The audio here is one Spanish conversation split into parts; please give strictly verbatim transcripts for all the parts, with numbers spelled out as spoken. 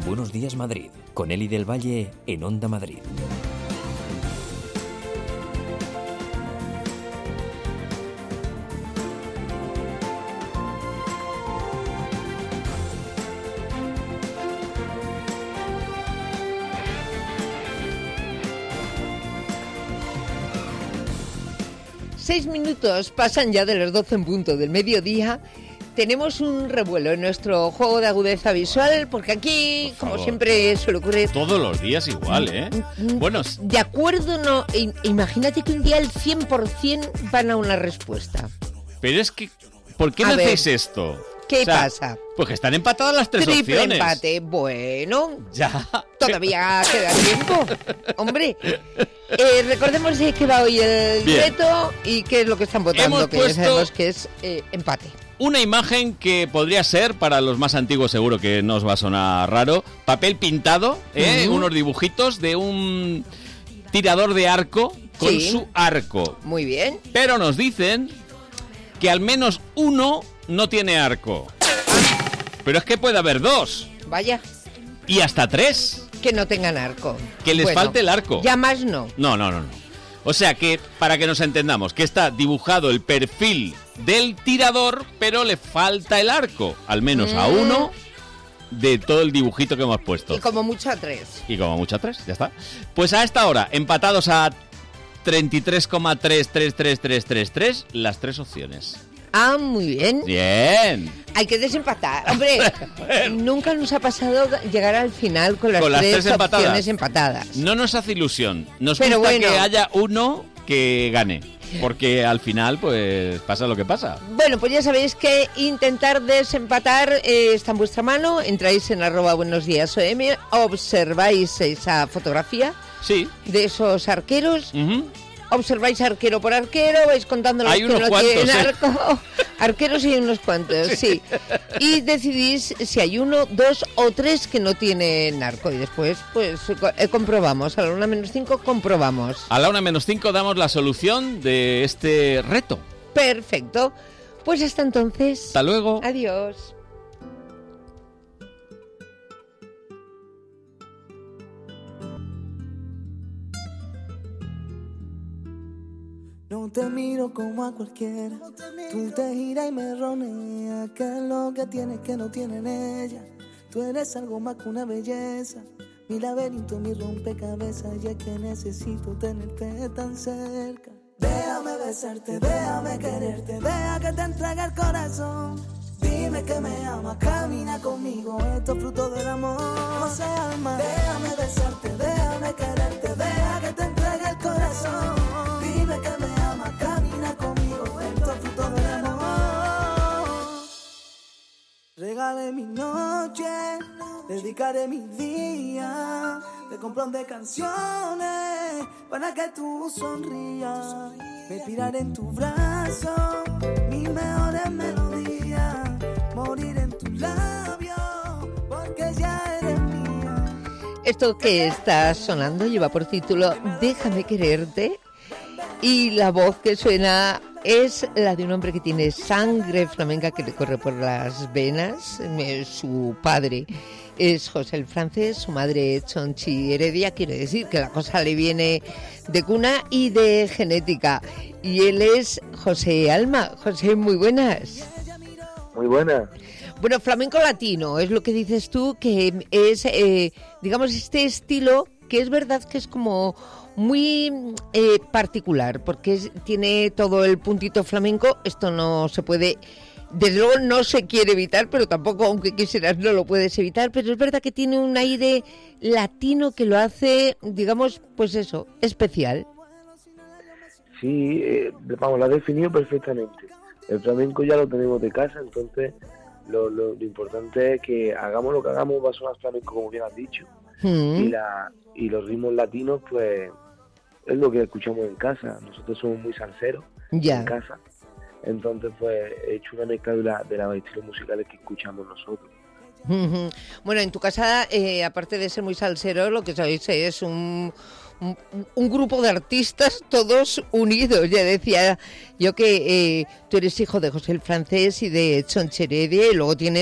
Buenos Días Madrid, con Eli del Valle en Onda Madrid. Seis minutos pasan ya de las doce en punto del mediodía. Tenemos un revuelo en nuestro juego de agudeza visual, porque aquí, como siempre suele ocurrir... Todos los días igual, ¿eh? Bueno... De acuerdo, no... Imagínate que un día el cien por ciento van a una respuesta. Pero es que... ¿Por qué A no ver, hacéis esto? ¿Qué O sea, pasa? Pues que están empatadas las tres Triple opciones. empate. Bueno, Ya. todavía queda tiempo. Hombre, eh, recordemos de qué va hoy el Bien. reto y qué es lo que están votando, Hemos que puesto- ya sabemos que es eh, empate. Una imagen que podría ser, para los más antiguos seguro que no os va a sonar raro, papel pintado, ¿eh? Ujú. Unos dibujitos de un tirador de arco con Sí. su arco. Muy bien. Pero nos dicen que al menos uno no tiene arco. Pero es que puede haber dos Vaya, y hasta tres. que no tengan arco. Que les Bueno, falte el arco. Ya más no. No, no, no, no. O sea que, para que nos entendamos, que está dibujado el perfil del tirador, pero le falta el arco. Al menos a Mm. uno de todo el dibujito que hemos puesto. Y como mucho a tres. Y como mucho a tres, ya está. Pues a esta hora, empatados a treinta y tres coma tres tres tres tres tres tres, las tres opciones. Ah, muy bien. Bien. Hay que desempatar. Hombre, nunca nos ha pasado llegar al final con las, Con las tres, tres empatadas. opciones empatadas. No nos hace ilusión. Nos Pero gusta bueno. que haya uno que gane. Porque al final, pues, pasa lo que pasa. Bueno, pues ya sabéis que intentar desempatar eh, está en vuestra mano. Entráis en arroba buenos días O M, observáis esa fotografía Sí. de esos arqueros. Ujú. Observáis arquero por arquero, vais contando los Hay que unos no cuantos, tienen ¿eh? arco. Arqueros hay unos cuantos, sí. Y decidís si hay uno, dos o tres que no tienen arco. Y después, pues, co- eh, comprobamos. A la una menos cinco comprobamos. A la una menos cinco damos la solución de este reto. Perfecto. Pues hasta entonces. Hasta luego. Adiós. No te miro como a cualquiera, tú te giras y me roneas. ¿Qué es lo que tienes que no tienen ella? Tú eres algo más que una belleza, mi laberinto, mi rompecabezas. Y es que necesito tenerte tan cerca. Déjame besarte, déjame quererte, deja que te entregue el corazón. Dime que me amas, camina conmigo, esto es fruto del amor. No se alma, déjame besarte, déjame quererte, deja que te entregue el corazón. Dime que me amas, camina conmigo, esto es fruto del amor. Regalé mi noche, dedicaré mi día, te compro de canciones para que tú sonrías. Me tiraré en tu brazo, mis mejores melodías, morir en tus labios, porque ya eres mía. Esto que está sonando lleva por título Déjame quererte. Y la voz que suena es la de un hombre que tiene sangre flamenca que le corre por las venas. Eh, Su padre es José el Francés, su madre Chonchi Heredia. Quiere decir que la cosa le viene de cuna y de genética. Y él es José Alma. José, muy buenas. Muy buena. Bueno, flamenco latino, es lo que dices tú, que es, eh, digamos, este estilo que es verdad que es como muy eh, particular, porque es, tiene todo el puntito flamenco. Esto no se puede, desde luego no se quiere evitar, pero tampoco, aunque quisieras, no lo puedes evitar. Pero es verdad que tiene un aire latino que lo hace, digamos, pues eso, especial. Sí, eh, vamos, lo ha definido perfectamente. El flamenco ya lo tenemos de casa, entonces lo, lo, lo importante es que hagamos lo que hagamos, va a sonar flamenco, como bien has dicho. Mm. Y, la, y los ritmos latinos, pues, es lo que escuchamos en casa. Nosotros somos muy salseros Ya. en casa. Entonces, pues, he hecho una mezcla de, la, de los estilos musicales que escuchamos nosotros. Ujú. Bueno, en tu casa, eh, aparte de ser muy salsero, lo que sois es un, un, un grupo de artistas todos unidos. Ya decía yo que eh, tú eres hijo de José el Francés y de Chonchi Heredia, y luego tienes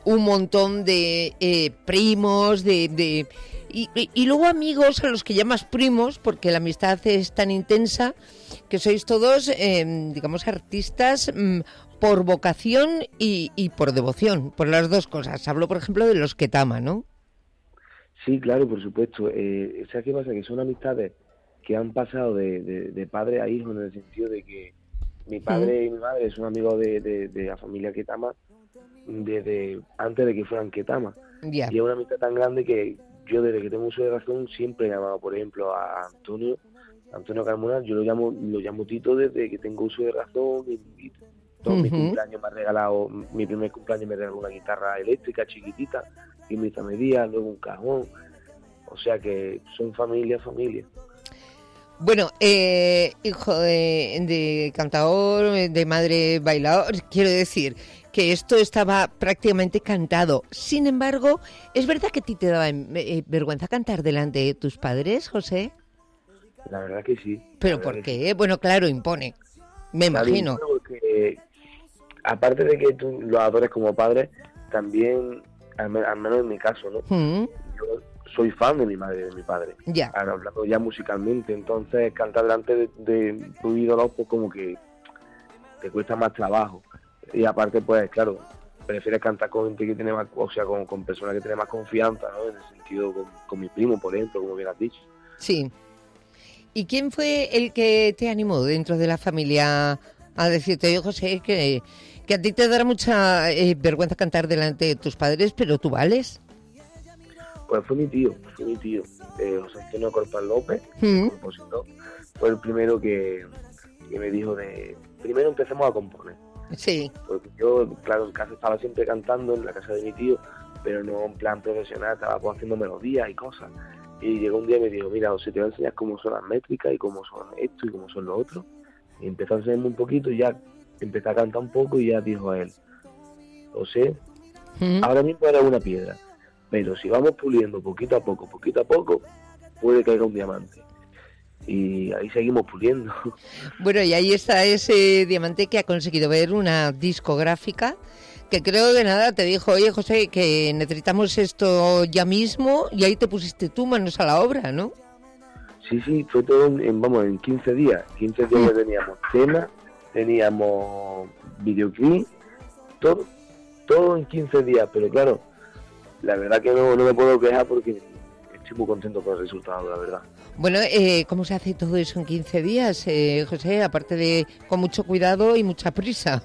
un montón de eh, primos, de... de y, y, y luego amigos a los que llamas primos, porque la amistad es tan intensa que sois todos, eh, digamos, artistas mmm, por vocación y, y por devoción, por las dos cosas. Hablo, por ejemplo, de los Ketama, ¿no? Sí, claro, por supuesto. Eh, ¿Sabes qué pasa? Que son amistades que han pasado de, de, de padre a hijo, en el sentido de que mi padre mm. y mi madre son amigos de, de, de la familia Ketama desde antes de que fueran Ketama. Yeah. Y es una amistad tan grande que yo, desde que tengo uso de razón, siempre he llamado, por ejemplo, a Antonio, Antonio Carmona. Yo lo llamo lo llamo Tito desde que tengo uso de razón, y, y todos uh-huh. mis cumpleaños me ha regalado, mi primer cumpleaños me regaló una guitarra eléctrica chiquitita, y mi medía, luego un cajón. O sea que son familia, familia. Bueno, eh, hijo de, de cantador, de madre bailador, quiero decir que esto estaba prácticamente cantado. Sin embargo, ¿es verdad que a ti te daba eh, vergüenza cantar delante de tus padres, José? La verdad que sí. ¿Pero por qué? Sí. Bueno, claro, impone, me claro, imagino. Porque, aparte de que tú lo adores como padre, también, al, al menos en mi caso, ¿no? Mm. Yo soy fan de mi madre y de mi padre. Ya. Ahora, hablando ya musicalmente, entonces cantar delante de, de tu ídolo, pues como que te cuesta más trabajo. Y aparte, pues claro, prefieres cantar con gente que tiene más, o sea, con, con personas que tienen más confianza, ¿no? En el sentido, con, con mi primo, por ejemplo, como bien has dicho. Sí. ¿Y quién fue el que te animó dentro de la familia a decirte, oye, José, que, que a ti te dará mucha eh, vergüenza cantar delante de tus padres, pero tú vales? Pues fue mi tío, fue mi tío, eh, José Antonio Corpal López, ¿Mm? compositor. Fue el primero que, que me dijo de, primero empecemos a componer. Sí. Porque yo, claro, en casa estaba siempre cantando, en la casa de mi tío, pero no en plan profesional, estaba pues, haciendo melodías y cosas. Y llegó un día y me dijo, mira, José, te voy a enseñar cómo son las métricas y cómo son esto y cómo son lo otro. Y empezó a enseñarme un poquito y ya empecé a cantar un poco y ya dijo a él, José, ¿Mm? ahora mismo era una piedra, pero si vamos puliendo poquito a poco, poquito a poco, puede que caiga un diamante. Y ahí seguimos puliendo. Bueno, y ahí está ese diamante que ha conseguido ver una discográfica que creo que nada te dijo, oye José, que necesitamos esto ya mismo, y ahí te pusiste tú manos a la obra, ¿no? Sí, sí, fue todo en, en vamos, en quince días. quince días ya teníamos tema, teníamos videoclip, todo, todo en quince días, pero claro, la verdad que no, no me puedo quejar porque estoy muy contento con el resultado, la verdad. Bueno, eh, ¿cómo se hace todo eso en quince días, eh, José? Aparte de con mucho cuidado y mucha prisa.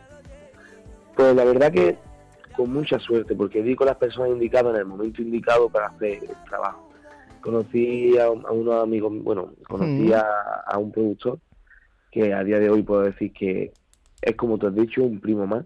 Pues la verdad que con mucha suerte, porque di con las personas indicadas en el momento indicado para hacer el trabajo. Conocí a, a unos amigos, bueno, conocí mm. a, a un productor que a día de hoy puedo decir que es, como te has dicho, un primo más.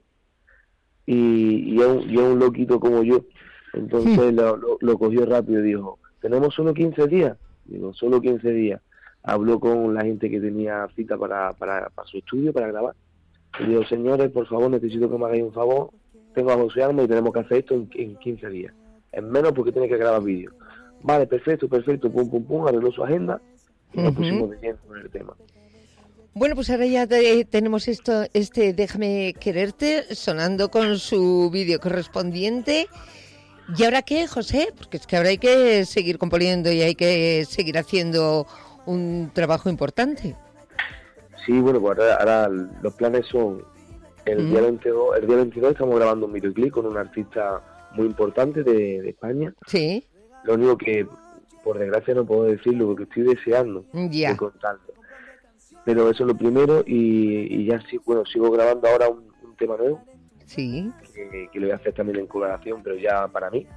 Y, y, es, un, y es un loquito como yo. Entonces mm. lo, lo, lo cogió rápido y dijo, ¿tenemos solo quince días? Digo, solo quince días. Habló con la gente que tenía cita para, para, para su estudio, para grabar. Y digo, señores, por favor, necesito que me hagáis un favor. Tengo a José Alma y tenemos que hacer esto en, en quince días. En menos porque tiene que grabar vídeo. Vale, perfecto, perfecto, pum, pum, pum, arregló su agenda y nos uh-huh. pusimos de lleno con el tema. Bueno, pues ahora ya te, tenemos esto, este Déjame Quererte, sonando con su vídeo correspondiente. ¿Y ahora qué, José? Porque es que ahora hay que seguir componiendo y hay que seguir haciendo un trabajo importante. Sí, bueno, pues ahora, ahora los planes son el, mm. día veintidós, el día veintidós estamos grabando un videoclip con un artista muy importante de, de España. Sí. Lo único que, por desgracia, no puedo decirlo porque estoy deseando yeah. de contarlo. Pero eso es lo primero y, y ya sí, bueno, sigo grabando ahora un, un tema nuevo. Sí. Que, que lo voy a hacer también en colaboración, pero ya para mí.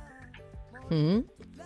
Mm.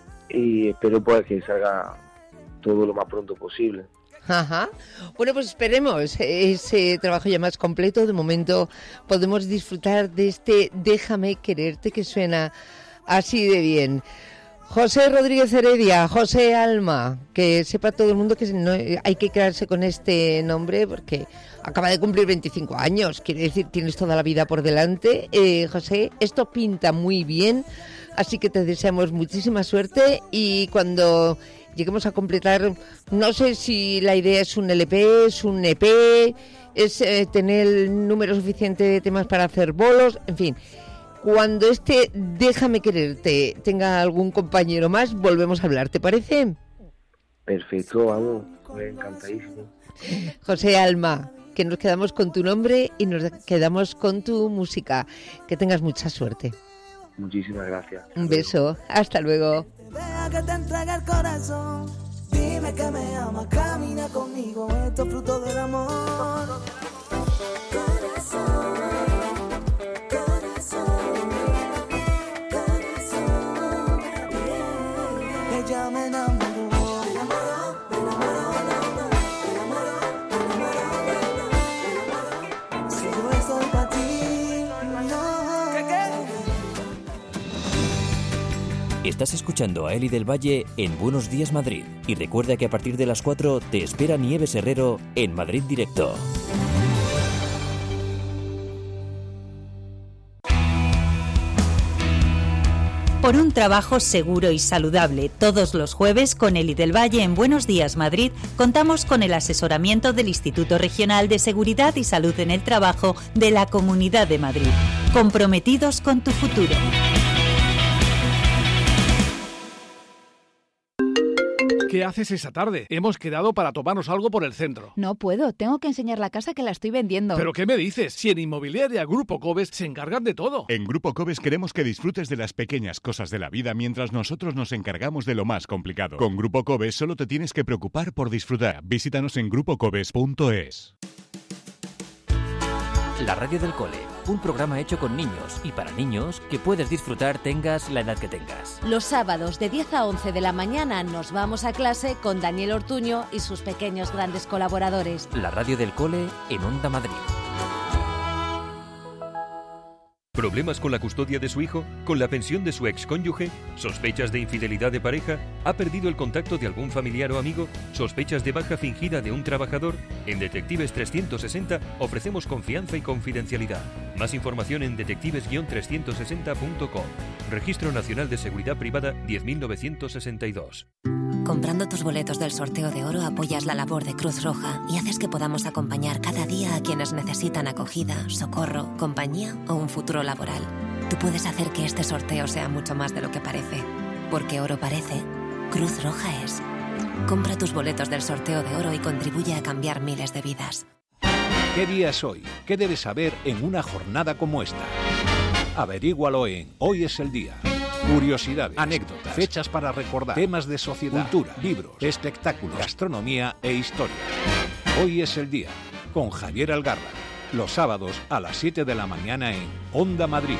Y espero pues que salga todo lo más pronto posible. Ajá. Bueno, pues esperemos ese trabajo ya más completo. De momento podemos disfrutar de este Déjame Quererte que suena así de bien. José Rodríguez Heredia, José Alma, que sepa todo el mundo que no, hay que quedarse con este nombre porque acaba de cumplir veinticinco años, quiere decir, tienes toda la vida por delante. Eh, José, esto pinta muy bien, así que te deseamos muchísima suerte y cuando lleguemos a completar, no sé si la idea es un L P, es un E P, es eh, tener el número suficiente de temas para hacer bolos, en fin. cuando este Déjame quererte tenga algún compañero más, volvemos a hablar, ¿te parece? Perfecto, vamos, pues encantadísimo. José Alma, que nos quedamos con tu nombre y nos quedamos con tu música. Que tengas mucha suerte. Muchísimas gracias. Un beso, hasta luego. Deja que te entregue el corazón. Dime que me amas, camina conmigo. Esto es fruto del amor. Corazón, corazón, corazón. Yeah. Ella me enamoró. Me enamoró, me enamoró, no, no. Me enamoró, me enamoró, no, no. Me enamoró. Si yo soy para ti, no. ¿Qué, qué? Estás escuchando a Eli del Valle en Buenos Días Madrid. Y recuerda que a partir de las cuatro te espera Nieves Herrero en Madrid Directo. Por un trabajo seguro y saludable, todos los jueves con Eli del Valle en Buenos Días Madrid contamos con el asesoramiento del Instituto Regional de Seguridad y Salud en el Trabajo de la Comunidad de Madrid. Comprometidos con tu futuro. ¿Qué haces esa tarde? Hemos quedado para tomarnos algo por el centro. No puedo, tengo que enseñar la casa que la estoy vendiendo. ¿Pero qué me dices? Si en Inmobiliaria Grupo Cobes se encargan de todo. En Grupo Cobes queremos que disfrutes de las pequeñas cosas de la vida mientras nosotros nos encargamos de lo más complicado. Con Grupo Cobes solo te tienes que preocupar por disfrutar. Visítanos en grupo cobes punto es. La radio del cole, un programa hecho con niños y para niños que puedes disfrutar tengas la edad que tengas. Los sábados de diez a once de la mañana nos vamos a clase con Daniel Ortuño y sus pequeños grandes colaboradores. La radio del cole en Onda Madrid. ¿Problemas con la custodia de su hijo? ¿Con la pensión de su excónyuge? ¿Sospechas de infidelidad de pareja? ¿Ha perdido el contacto de algún familiar o amigo? ¿Sospechas de baja fingida de un trabajador? En Detectives trescientos sesenta ofrecemos confianza y confidencialidad. Más información en detectives guion trescientos sesenta punto com. Registro Nacional de Seguridad Privada diez mil novecientos sesenta y dos. Comprando tus boletos del sorteo de oro apoyas la labor de Cruz Roja y haces que podamos acompañar cada día a quienes necesitan acogida, socorro, compañía o un futuro laboral. Tú puedes hacer que este sorteo sea mucho más de lo que parece. Porque oro parece, Cruz Roja es. Compra tus boletos del sorteo de oro y contribuye a cambiar miles de vidas. ¿Qué día es hoy? ¿Qué debes saber en una jornada como esta? Averígualo en Hoy es el Día. Curiosidades, anécdotas, fechas para recordar, temas de sociedad, cultura, libros, espectáculos, gastronomía e historia. Hoy es el Día, con Javier Algarra. Los sábados a las siete de la mañana en Onda Madrid.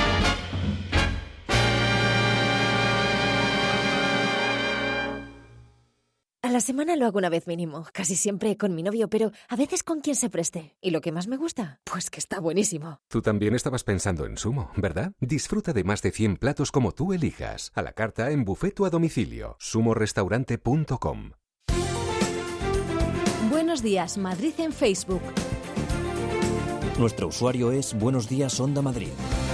A la semana lo hago una vez mínimo, casi siempre con mi novio, pero a veces con quien se preste. ¿Y lo que más me gusta? Pues que está buenísimo. Tú también estabas pensando en Sumo, ¿verdad? Disfruta de más de cien platos como tú elijas. A la carta en buffet o a domicilio. sumo restaurante punto com. Buenos días, Madrid en Facebook. Nuestro usuario es Buenos Días Onda Madrid.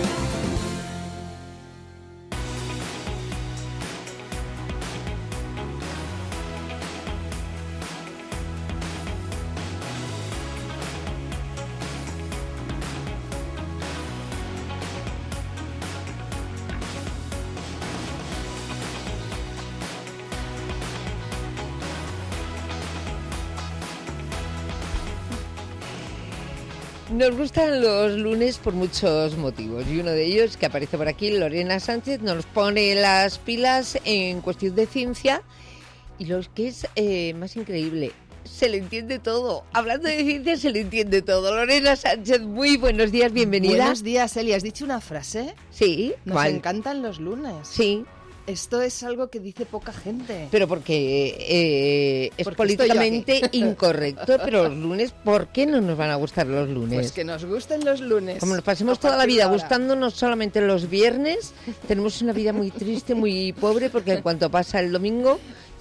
Nos gustan los lunes por muchos motivos y uno de ellos, que aparece por aquí, Lorena Sánchez, nos pone las pilas en cuestión de ciencia y lo que es eh, más increíble, se le entiende todo. Hablando de ciencia se le entiende todo. Lorena Sánchez, muy buenos días, bienvenida. Buenos días, Eli. ¿Has dicho una frase? Sí. Nos ¿cuál? encantan los lunes. Sí. Esto es algo que dice poca gente. Pero porque eh, es porque políticamente incorrecto, pero los lunes, ¿por qué no nos van a gustar los lunes? Pues que nos gusten los lunes. Como nos pasemos toda la vida gustándonos solamente los viernes, tenemos una vida muy triste, muy pobre, porque en cuanto pasa el domingo,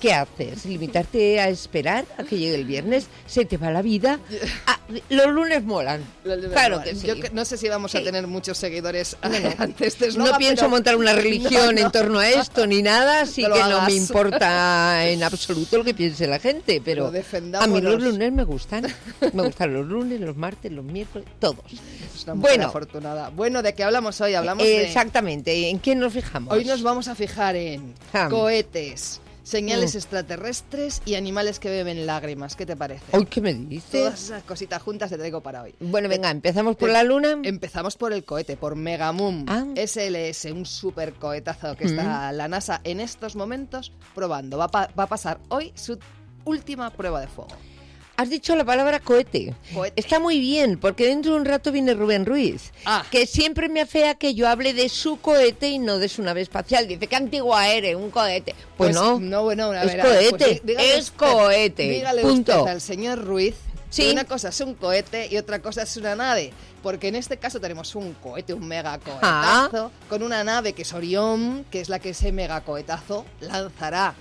¿qué haces? ¿Limitarte a esperar a que llegue el viernes? ¿Se te va la vida? Ah, los lunes molan. Los lunes claro molan. que sí. Yo que, no sé si vamos sí. a tener muchos seguidores no, no. ante este eslogan, No pienso pero... montar una religión no, no. en torno a esto ni nada, así no que hagas. no me importa en absoluto lo que piense la gente, pero a mí los lunes me gustan. Me gustan los lunes, los martes, los miércoles, todos. Es una mujer bueno, afortunada. Bueno, ¿de qué hablamos hoy? Hablamos eh, de... Exactamente, ¿en qué nos fijamos? Hoy nos vamos a fijar en Ham. cohetes, señales Mm. extraterrestres y animales que beben lágrimas. ¿Qué te parece? Uy, ¿qué me dices? Todas esas cositas juntas te traigo para hoy. Bueno, venga, ¿empezamos por la luna? Empezamos por el cohete, por Megamoon ah. S L S, un super cohetazo que está mm. la NASA en estos momentos probando. Va, pa- va a pasar hoy su última prueba de fuego. Has dicho la palabra cohete. cohete. Está muy bien, porque dentro de un rato viene Rubén Ruiz, ah. que siempre me afea que yo hable de su cohete y no de su nave espacial. Dice que antigua eres, un cohete. Pues, pues no, no bueno, es ver, cohete, pues dígale es usted, cohete. Dígale punto. Usted al señor Ruiz ¿Sí? que una cosa es un cohete y otra cosa es una nave. Porque en este caso tenemos un cohete, un mega cohetazo, ah. con una nave que es Orión, que es la que ese mega cohetazo lanzará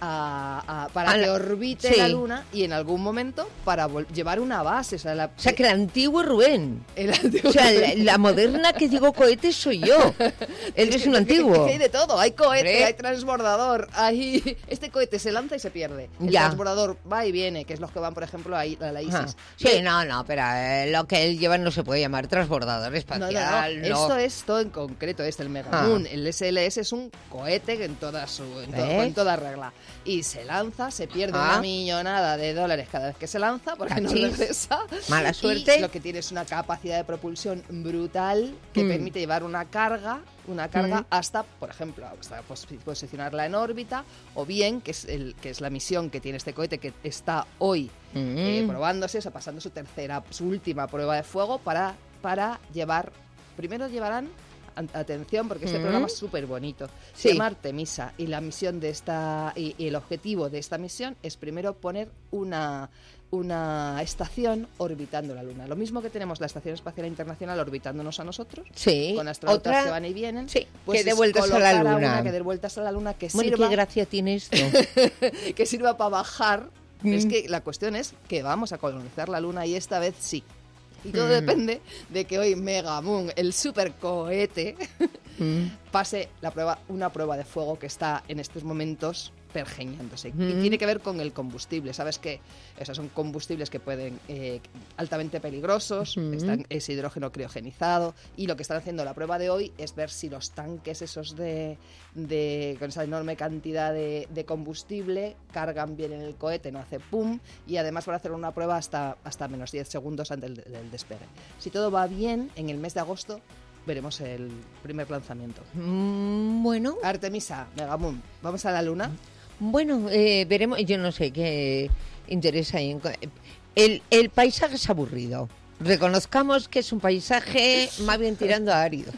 A, a, para a la, que orbite sí. la Luna y en algún momento para vol- llevar una base. O sea, la, o sea que el antiguo Rubén. El antiguo o sea, la, la moderna que digo cohete soy yo. Él es, es un que, antiguo. Que, que hay de todo. Hay cohete, ¿Hombre? hay transbordador. Hay... Este cohete se lanza y se pierde. El ya. transbordador va y viene, que es los que van, por ejemplo, a, a la ISIS. Ajá. Sí, y... no, no, pero eh, lo que él lleva no se puede llamar transbordador espacial. No, no, no. no. Esto es todo en concreto. Este, el Megamoon. Ah. El S L S es un cohete en toda, su, en to- con toda regla. Y se lanza, se pierde ah. una millonada de dólares cada vez que se lanza, porque Cachis. no regresa. Mala suerte. Y lo que tiene es una capacidad de propulsión brutal que mm. permite llevar una carga, una carga mm. hasta, por ejemplo, hasta posicionarla en órbita, o bien, que es, el, que es la misión que tiene este cohete, que está hoy mm. eh, probándose, o sea, pasando su tercera, su última prueba de fuego para, para llevar, primero llevarán atención, porque este mm. programa es súper bonito. Se sí. llama Artemisa y la misión de esta y, y el objetivo de esta misión es primero poner una una estación orbitando la Luna. Lo mismo que tenemos la Estación Espacial Internacional orbitándonos a nosotros, sí. con astronautas Otra, que van y vienen, sí. pues que dé vueltas a la Luna. Una que dé vueltas a la Luna que bueno, sirva. ¿qué gracia tiene esto? que sirva para bajar. Mm. Es que la cuestión es que vamos a colonizar la Luna y esta vez sí. Y todo mm. depende de que hoy Megamoon, el supercohete, mm. pase la prueba, una prueba de fuego que está en estos momentos pergeñándose. Mm. Y tiene que ver con el combustible. Sabes que esos son combustibles que pueden eh, altamente peligrosos, mm. están, es hidrógeno criogenizado, y lo que están haciendo la prueba de hoy es ver si los tanques esos de, de con esa enorme cantidad de, de combustible cargan bien en el cohete, no hace pum, y además van a hacer una prueba hasta, hasta menos diez segundos antes del, del despegue. Si todo va bien, en el mes de agosto veremos el primer lanzamiento. Mm, bueno. Artemisa, Megamoon, ¿vamos a la Luna? Bueno, eh, veremos, yo no sé qué interesa ahí. El, el paisaje es aburrido. Reconozcamos que es un paisaje más bien tirando a árido.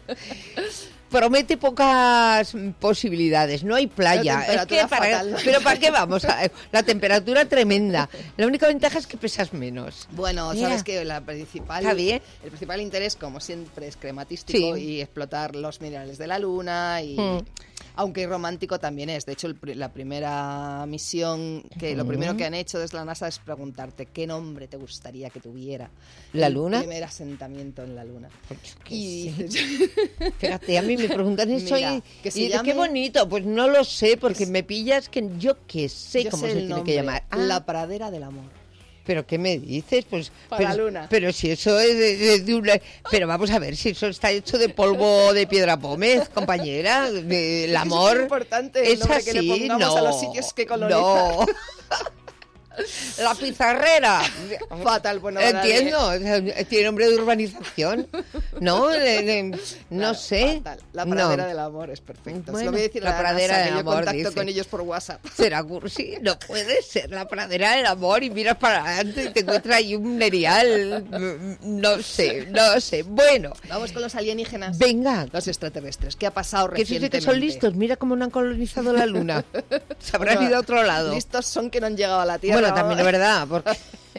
Promete pocas posibilidades, no hay playa. Es que para, pero ¿para qué vamos? La temperatura tremenda. La única ventaja es que pesas menos. Bueno, Mira. sabes que la principal, ¿Está bien? el principal interés, como siempre, es crematístico sí. y explotar los minerales de la Luna y... Hmm. Aunque romántico también es. De hecho, el, la primera misión, que lo primero que han hecho desde la NASA es preguntarte qué nombre te gustaría que tuviera la el Luna. El primer asentamiento en la Luna. Y sí. Fíjate, a mí me preguntan eso Mira, y, que se y llame, qué bonito. Pues no lo sé, porque es, me pillas que yo qué sé yo cómo sé se el tiene nombre, que llamar. Ah. La pradera del amor. ¿Pero qué me dices? Pues para pero, la Luna. Pero si eso es de, de, de una... Pero vamos a ver, si eso está hecho de polvo de piedra pómez, compañera. El amor es importante el es así, que le pongamos no, a los sitios que colonizan. No. La pizarrera. Fatal, bueno. Entiendo, tiene nombre de urbanización. No, de, de, no claro, sé. Fatal. La pradera no. del amor es perfecto. Bueno, Se lo voy a decir la a la pradera NASA, del que amor, yo contacto dice. con ellos por WhatsApp. Será cursi, no puede ser la pradera del amor y miras para adelante y te encuentras ahí un nerial. No sé, no sé. Bueno. Vamos con los alienígenas. Venga. Los extraterrestres. ¿Qué ha pasado que recientemente? Que son listos. Mira cómo no han colonizado la Luna. Se habrán bueno, ido a otro lado. Listos son que no han llegado a la Tierra. Bueno, también es verdad, porque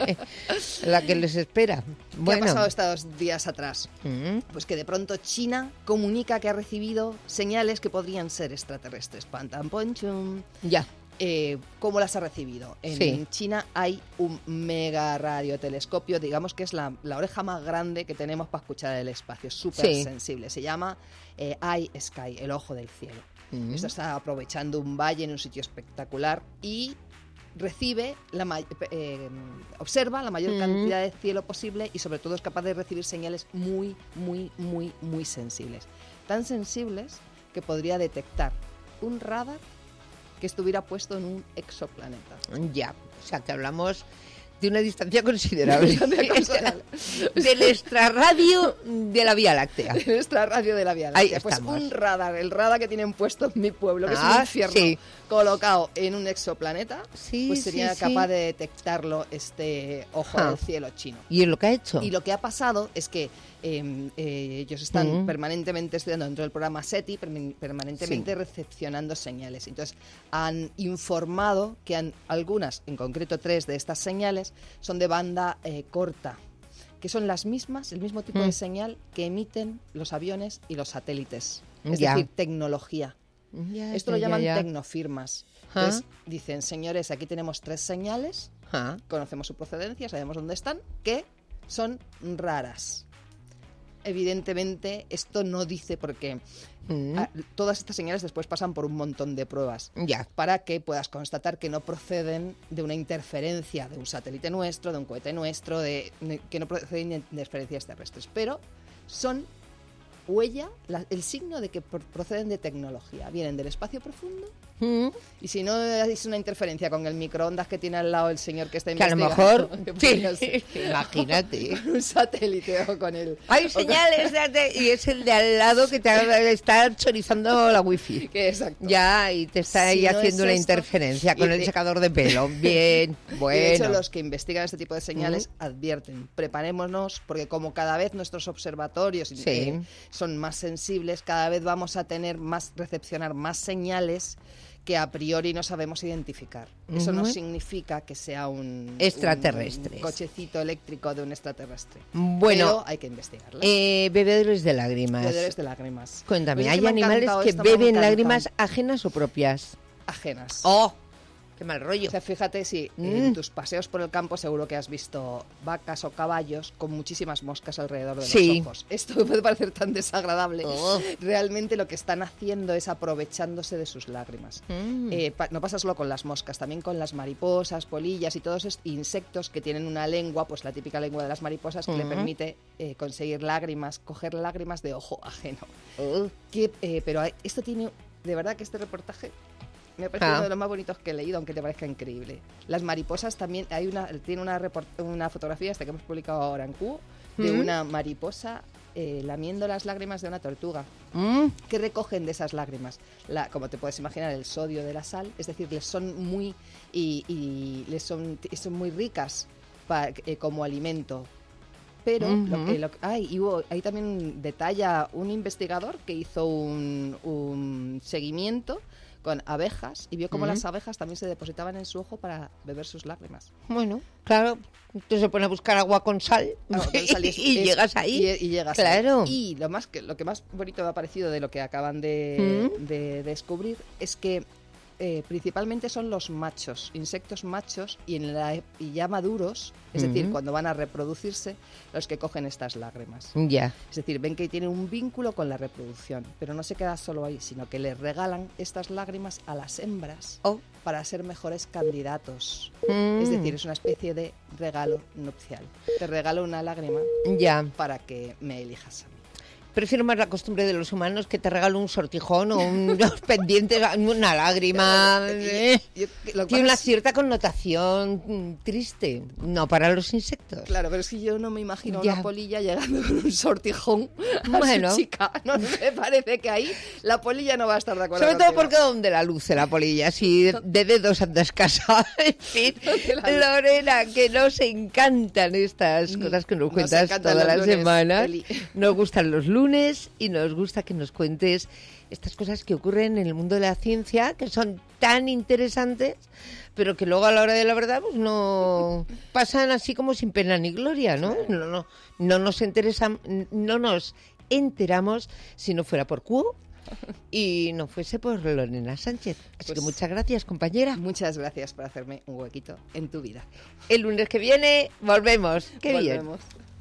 la que les espera. Bueno. ¿Qué ha pasado estos días atrás? Mm. Pues que de pronto China comunica que ha recibido señales que podrían ser extraterrestres. Pantan ponchum. Ya. Eh, ¿Cómo las ha recibido? En Sí. China hay un mega radiotelescopio, digamos que es la, la oreja más grande que tenemos para escuchar el espacio, súper Sí. sensible. Se llama eh, Eye Sky, el ojo del cielo. Mm. Esto está aprovechando un valle en un sitio espectacular y recibe, la ma- eh, observa la mayor Mm. cantidad de cielo posible y sobre todo es capaz de recibir señales muy, muy, muy, muy sensibles. Tan sensibles que podría detectar un radar que estuviera puesto en un exoplaneta. Ya, o sea que hablamos de una distancia considerable. Distancia considerable. Del extrarradio de la Vía Láctea. De nuestra radio de la Vía Ahí Láctea. Pues estamos. un radar, el radar que tienen puesto en mi pueblo, que es Ah, un infierno, sí. colocado en un exoplaneta, Sí, pues sí, sería sí. capaz de detectarlo este ojo Ah. del cielo chino. ¿Y es lo que ha hecho? Y lo que ha pasado es que eh, eh, ellos están Mm. permanentemente estudiando dentro del programa SETI, permi- permanentemente Sí. recepcionando señales. Entonces, han informado que han, algunas, en concreto tres de estas señales, son de banda eh, corta, que son las mismas, el mismo tipo Mm. de señal que emiten los aviones y los satélites. Es Ya. decir, tecnología. Ya, Esto ya, lo ya, llaman ya. tecnofirmas. Ah. Entonces, dicen, señores, aquí tenemos tres señales, Ah. conocemos su procedencia, sabemos dónde están, que son raras. Evidentemente, esto no dice por qué. Mm. Ah, todas estas señales después pasan por un montón de pruebas Ya. para que puedas constatar que no proceden de una interferencia de un satélite nuestro, de un cohete nuestro, de, de- que no proceden de interferencias terrestres, pero son huella, la- el signo de que por- proceden de tecnología, vienen del espacio profundo. Mm. Y si no es una interferencia con el microondas que tiene al lado el señor que está Que a lo investigando, mejor, que sí, podría ser imagínate. con un satélite o con el... Hay o con- señales de- y es el de al lado que te está chorizando la wifi. Que exacto. Ya, y te está ahí Si no haciendo es una esto, interferencia con y el de- secador de pelo. Bien, bueno. Y de hecho, los que investigan este tipo de señales advierten, preparémonos, porque como cada vez nuestros observatorios Sí. eh, son más sensibles, cada vez vamos a tener más, recepcionar más señales que a priori no sabemos identificar. Eso no Ujú. significa que sea un, Extraterrestres. un cochecito eléctrico de un extraterrestre. Bueno, Pero hay que investigarlo. Eh, bebedores de lágrimas. Bebedores de lágrimas. Cuéntame, Pues es ¿hay que me ha animales encantado que esto, me beben encanta. lágrimas ajenas o propias? Ajenas. ¡Oh! ¡Qué mal rollo! O sea, fíjate si Mm. en tus paseos por el campo seguro que has visto vacas o caballos con muchísimas moscas alrededor de Sí. los ojos. Esto puede parecer tan desagradable. Oh. Realmente lo que están haciendo es aprovechándose de sus lágrimas. Mm. Eh, pa- no pasa solo con las moscas, también con las mariposas, polillas y todos estos insectos que tienen una lengua, pues la típica lengua de las mariposas, que le Ujú. permite eh, conseguir lágrimas, coger lágrimas de ojo ajeno. Oh. Que, eh, pero hay- esto tiene, de verdad que este reportaje me parece Ah. uno de los más bonitos que he leído, aunque te parezca increíble. Las mariposas también, hay una, tiene una, report- una fotografía, esta que hemos publicado ahora en Cubo, de Mm. una mariposa eh, lamiendo las lágrimas de una tortuga. Mm. ¿Qué recogen de esas lágrimas? La, como te puedes imaginar, el sodio de la sal, es decir, les son muy y, y les son, son muy ricas pa- eh, como alimento. Pero lo Ujú. que, lo que- ay, y hubo- ahí también detalla un investigador que hizo un, un seguimiento con abejas y vio cómo Ujú. las abejas también se depositaban en su ojo para beber sus lágrimas. Bueno, claro. Entonces se pone a buscar agua con sal, Agua con sal y, es- y es- llegas ahí. Y, y llegas Claro. ahí. Y lo más que lo que más bonito me ha parecido de lo que acaban de, ¿Mm? de descubrir es que eh, principalmente son los machos, insectos machos y, en la, y ya maduros, es decir, Ujú. cuando van a reproducirse, los que cogen estas lágrimas. Ya. Es decir, ven que tienen un vínculo con la reproducción, pero no se queda solo ahí, sino que les regalan estas lágrimas a las hembras para ser mejores candidatos. Mm. Es decir, es una especie de regalo nupcial. Te regalo una lágrima Ya. para que me elijas a mí. Prefiero más la costumbre de los humanos que te regalo un sortijón o unos pendientes, una lágrima. eh. Yo- lo que Tiene pasa una es- cierta connotación mm, triste, no para los insectos. Claro, pero es que yo no me imagino Ya. una polilla llegando con un sortijón a Bueno. su chica. No, no me parece que ahí la polilla no va a estar de acuerdo Sobre todo contigo. porque donde la luce la polilla, si de dedos andas casa. En fin, Lorena, que nos encantan estas cosas que nos Nos cuentas encantan todas los las lunes, semanas. Eli. Nos gustan los lunes y nos gusta que nos cuentes estas cosas que ocurren en el mundo de la ciencia, que son tan interesantes, pero que luego a la hora de la verdad pues no pasan así como sin pena ni gloria, ¿no? No, no, no nos interesan, no nos enteramos si no fuera por Q y no fuese por Lorena Sánchez. Así Pues- que muchas gracias, compañera. Muchas gracias por hacerme un huequito en tu vida. El lunes que viene volvemos. Qué bien. Volvemos.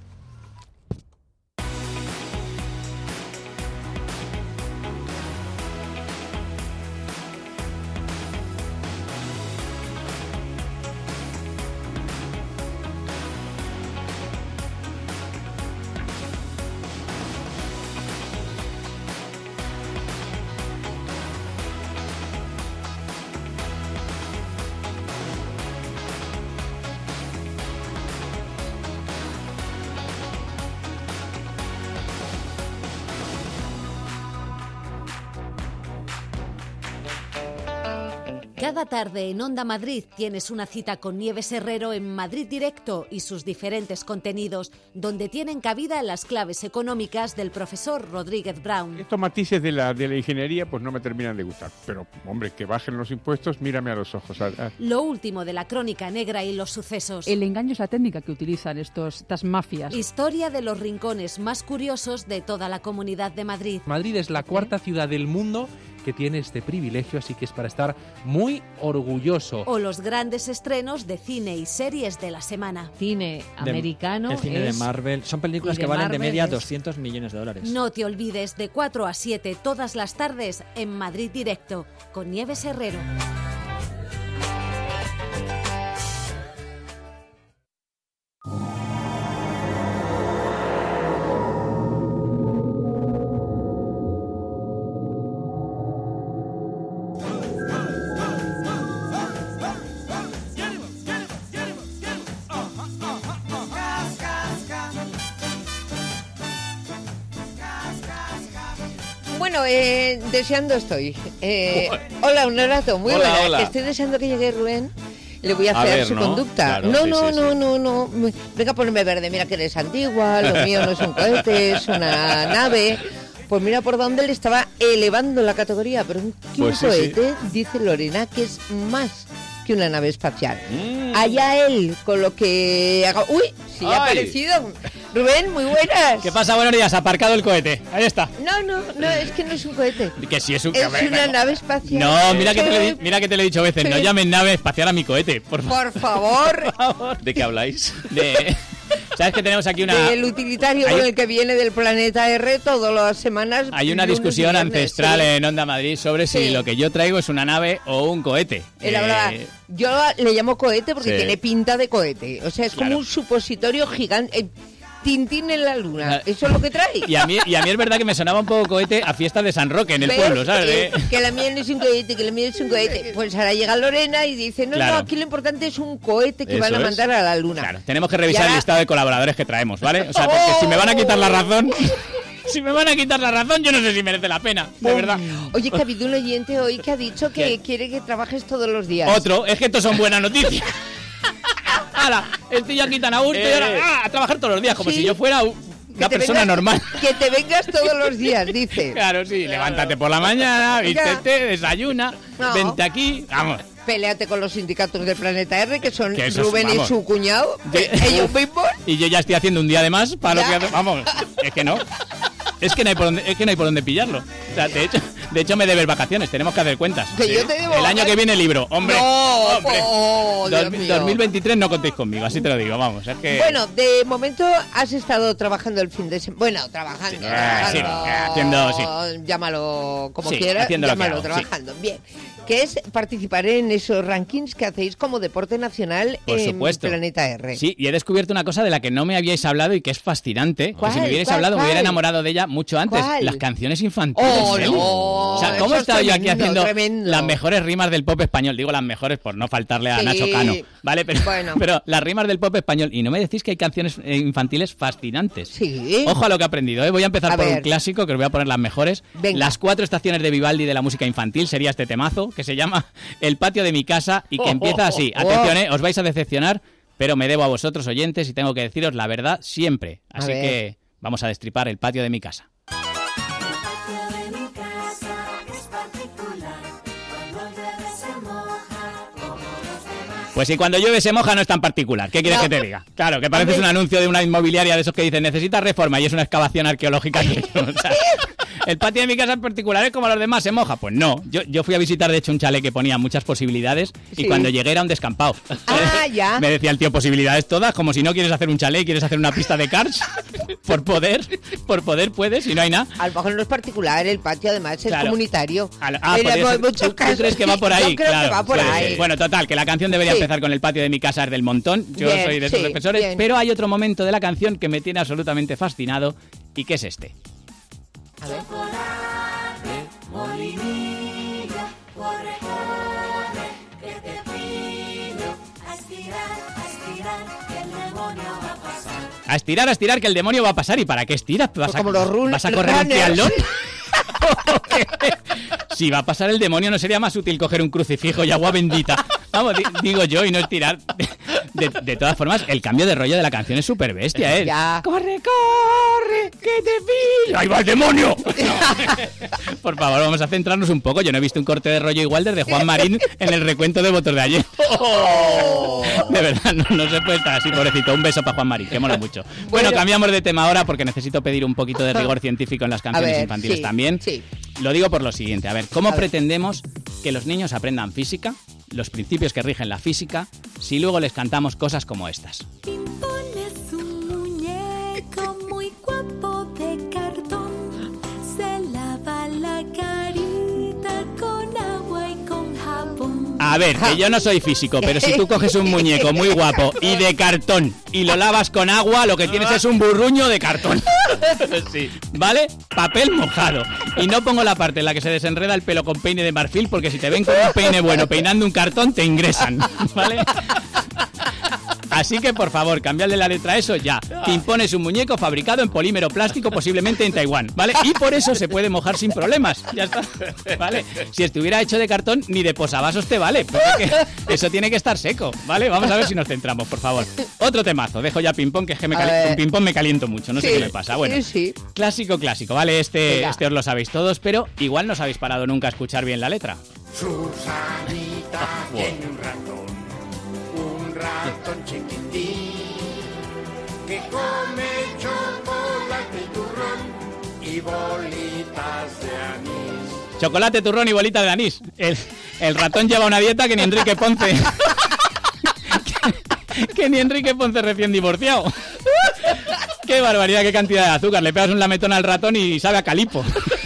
Cada tarde en Onda Madrid tienes una cita con Nieves Herrero en Madrid Directo y sus diferentes contenidos, donde tienen cabida las claves económicas del profesor Rodríguez Brown. Estos matices de la, de la ingeniería pues no me terminan de gustar. Pero, hombre, que bajen los impuestos, mírame a los ojos. Ah, ah. Lo último de la crónica negra y los sucesos. El engaño es la técnica que utilizan estos, estas mafias. Historia de los rincones más curiosos de toda la Comunidad de Madrid. Madrid es la cuarta ciudad del mundo que tiene este privilegio, así que es para estar muy orgulloso. O los grandes estrenos de cine y series de la semana. Cine americano. El cine es... de Marvel. Son películas y de que valen Marvel de media es... doscientos millones de dólares. No te olvides, de cuatro a siete todas las tardes en Madrid Directo, con Nieves Herrero. Bueno, eh, deseando estoy. Eh, hola, un rato, muy Hola, buena. hola. Que estoy deseando que llegue Rubén. Le voy a A hacer ver, su ¿no? conducta. Claro, no, sí, no, sí, no, sí. no, no. Venga, ponme verde. Mira que eres antigua. Lo mío no es un cohete, es una nave. Pues mira por dónde le estaba elevando la categoría. Pero un, que Pues un sí, sí. cohete, dice Lorena, que es más que una nave espacial. Mm. Allá él, con lo que haga... ¡Uy! Sí, ha Ay. aparecido. Rubén, muy buenas. ¿Qué pasa? Buenos días, aparcado el cohete. Ahí está. No, no, no, es que no es un cohete. Que si es un... Es una nave espacial. No, mira que, te lo he, di- mira que te lo he dicho veces, no Sí. llamen nave espacial a mi cohete, por favor. Por favor. ¿De qué habláis? De... ¿Sabes que tenemos aquí una... Del utilitario Hay- con el que viene del planeta R todas las semanas. Hay una lunes y discusión viernes, ancestral sí. en Onda Madrid sobre si Sí. lo que yo traigo es una nave o un cohete. Él hablaba- Eh, Yo le llamo cohete porque Sí. tiene pinta de cohete. O sea, es Claro. como un supositorio gigante. eh, Tintín en la luna. Eso es lo que trae. y, a mí, y a mí es verdad que me sonaba un poco cohete a fiestas de San Roque en el ¿Ves? pueblo, ¿sabes? Que, Eh, que la mía no es un cohete, que la mía es un cohete. Pues ahora llega Lorena y dice, no, Claro. no, aquí lo importante es un cohete que Eso van a es. mandar a la luna. Claro, tenemos que revisar Y ahora- el listado de colaboradores que traemos, ¿vale? O sea, porque si me van a quitar la razón... Si me van a quitar la razón, yo no sé si merece la pena, de verdad. Oye, que ha habido un oyente hoy que ha dicho que ¿Qué? quiere que trabajes todos los días. Otro, es que estos son buenas noticias. Ahora, estoy yo aquí tan a gusto y ahora Eh. ah, a trabajar todos los días, como Sí. si yo fuera u- Que una te persona vengas- normal. Que te vengas todos los días, dice. Claro, sí, levántate por la mañana, vístete, desayuna, No. vente aquí, vamos. Péleate con los sindicatos del Planeta R, que son Que esos, Rubén y vamos. su cuñado, De- eh, ellos mismos. Y yo ya estoy haciendo un día de más para lo Ya. que hace- vamos, es que no. Es que no hay por dónde, es que no hay por dónde pillarlo. O sea, de hecho, de hecho me debes vacaciones, tenemos que hacer cuentas. Que yo te debo El año que viene libro, hombre. No, hombre. oh, Dios Dos- mío. dos mil veintitrés no contéis conmigo, así te lo digo, vamos, es que Bueno, de momento has estado trabajando el fin de semana. Bueno, trabajando. Sí, trabajando, sí, haciendo, sí. Llámalo como Sí, quieras, haciendo lo que llámalo hago, trabajando. Bien. Que es participar en esos rankings que hacéis como deporte nacional Por en supuesto. Planeta R. Sí, y he descubierto una cosa de la que no me habíais hablado y que es fascinante. ¿Cuál? Que si me hubierais ¿Cuál? hablado me ¿Cuál? hubiera enamorado de ella mucho antes. ¿Cuál? Las canciones infantiles. Oh, ¿eh? no, O sea, ¿cómo eso he es estado yo aquí tremendo, haciendo tremendo. las mejores rimas del pop español? Digo las mejores por no faltarle a Sí. Nacho Cano. ¿Vale? Pero, Bueno. pero las rimas del pop español. Y no me decís que hay canciones eh, infantiles fascinantes. Sí. Ojo a lo que he aprendido, ¿eh? Voy a empezar A por un ver. clásico que os voy a poner las mejores. Venga. Las cuatro estaciones de Vivaldi de la música infantil sería este temazo que se llama El patio de mi casa y que Oh, empieza así. oh, oh. Atención, ¿eh? Os vais a decepcionar, pero me debo a vosotros oyentes y tengo que deciros la verdad siempre. A Así ver. que vamos a destripar el patio de mi casa. Pues si cuando llueve se moja no es tan particular. ¿Qué quieres No. que te diga? Claro, que pareces Hombre. un anuncio de una inmobiliaria de esos que dicen necesita reforma y es una excavación arqueológica. que- o sea, el patio de mi casa en particular es como los demás, se moja. Pues no, yo, yo fui a visitar de hecho un chalet que ponía muchas posibilidades y Sí. cuando llegué era un descampado. Ah, ya. Me decía el tío, posibilidades todas, como si no quieres hacer un chalet, quieres hacer una pista de karts. Por poder, por poder puedes y no hay nada. A lo mejor no es particular, el patio además es Claro. comunitario. A lo- ah, En podría ser. muchos ¿Tú- tú casos, crees que va por sí, ahí? Yo creo Claro, que va por puede ahí. ser. Bueno, total, que la canción debería Sí. empezar con el patio de mi casa es del montón. Yo Bien, soy de esos sí, defensores. bien. Pero hay otro momento de la canción que me tiene absolutamente fascinado y que es este. A ver. Molinillo, corre, corre, que te pido. A estirar, a estirar, que el demonio va a pasar. A estirar, a estirar, que el demonio va a pasar. ¿Y para qué estiras? ¿Vas, Pues a, como los run- ¿vas a correr un runners. triatlón? Si va a pasar el demonio, ¿no sería más útil coger un crucifijo y agua bendita? Vamos, di- digo yo, y no estirar. De, de todas formas, el cambio de rollo de la canción es súper bestia, ¿eh? Ya. ¡Corre, corre! ¡Que te pillo! ¡Ahí va el demonio! Por favor, vamos a centrarnos un poco. Yo no he visto un corte de rollo igual desde Juan Marín en el recuento de votos de ayer. De verdad, no, no se puede estar así, pobrecito. Un beso para Juan Marín, que mola mucho. Bueno, Bueno. cambiamos de tema ahora porque necesito pedir un poquito de rigor científico en las canciones ver, infantiles sí, también. sí. Lo digo por lo siguiente. A ver, ¿cómo A ver. pretendemos que los niños aprendan física, los principios que rigen la física, si luego les cantamos cosas como estas? Pones un muñeco muy guapo de cartón. Se lava la carita con agua y con jabón. A ver, que yo no soy físico, pero si tú coges un muñeco muy guapo y de cartón y lo lavas con agua, lo que tienes es un burruño de cartón. Sí. ¿Vale? Papel mojado. Y no pongo la parte en la que se desenreda el pelo con peine de marfil, porque si te ven con un peine bueno peinando un cartón, te ingresan. ¿Vale? Así que, por favor, cambiarle la letra a eso ya. Te impones un muñeco fabricado en polímero plástico, posiblemente en Taiwán, ¿vale? Y por eso se puede mojar sin problemas. Ya está, ¿vale? Si estuviera hecho de cartón, ni de posavasos te vale, porque eso tiene que estar seco, ¿vale? Vamos a ver si nos centramos, por favor. Otro temazo. Dejo ya ping-pong, que es que me A cali- ver. con ping-pong me caliento mucho, no sé Sí, qué me pasa. Bueno, sí, sí. clásico, clásico, ¿vale? Este, Venga. este os lo sabéis todos, pero igual no os habéis parado nunca a escuchar bien la letra. Susanita Wow. tiene un ratón, un ratón chiquitín, que come chocolate y turrón y bolitas de anís. Chocolate, turrón y bolita de anís. El, el ratón lleva una dieta que ni Enrique Ponce... que, que ni Enrique Ponce recién divorciado. Qué barbaridad, qué cantidad de azúcar. Le pegas un lametón al ratón y sabe a calipo.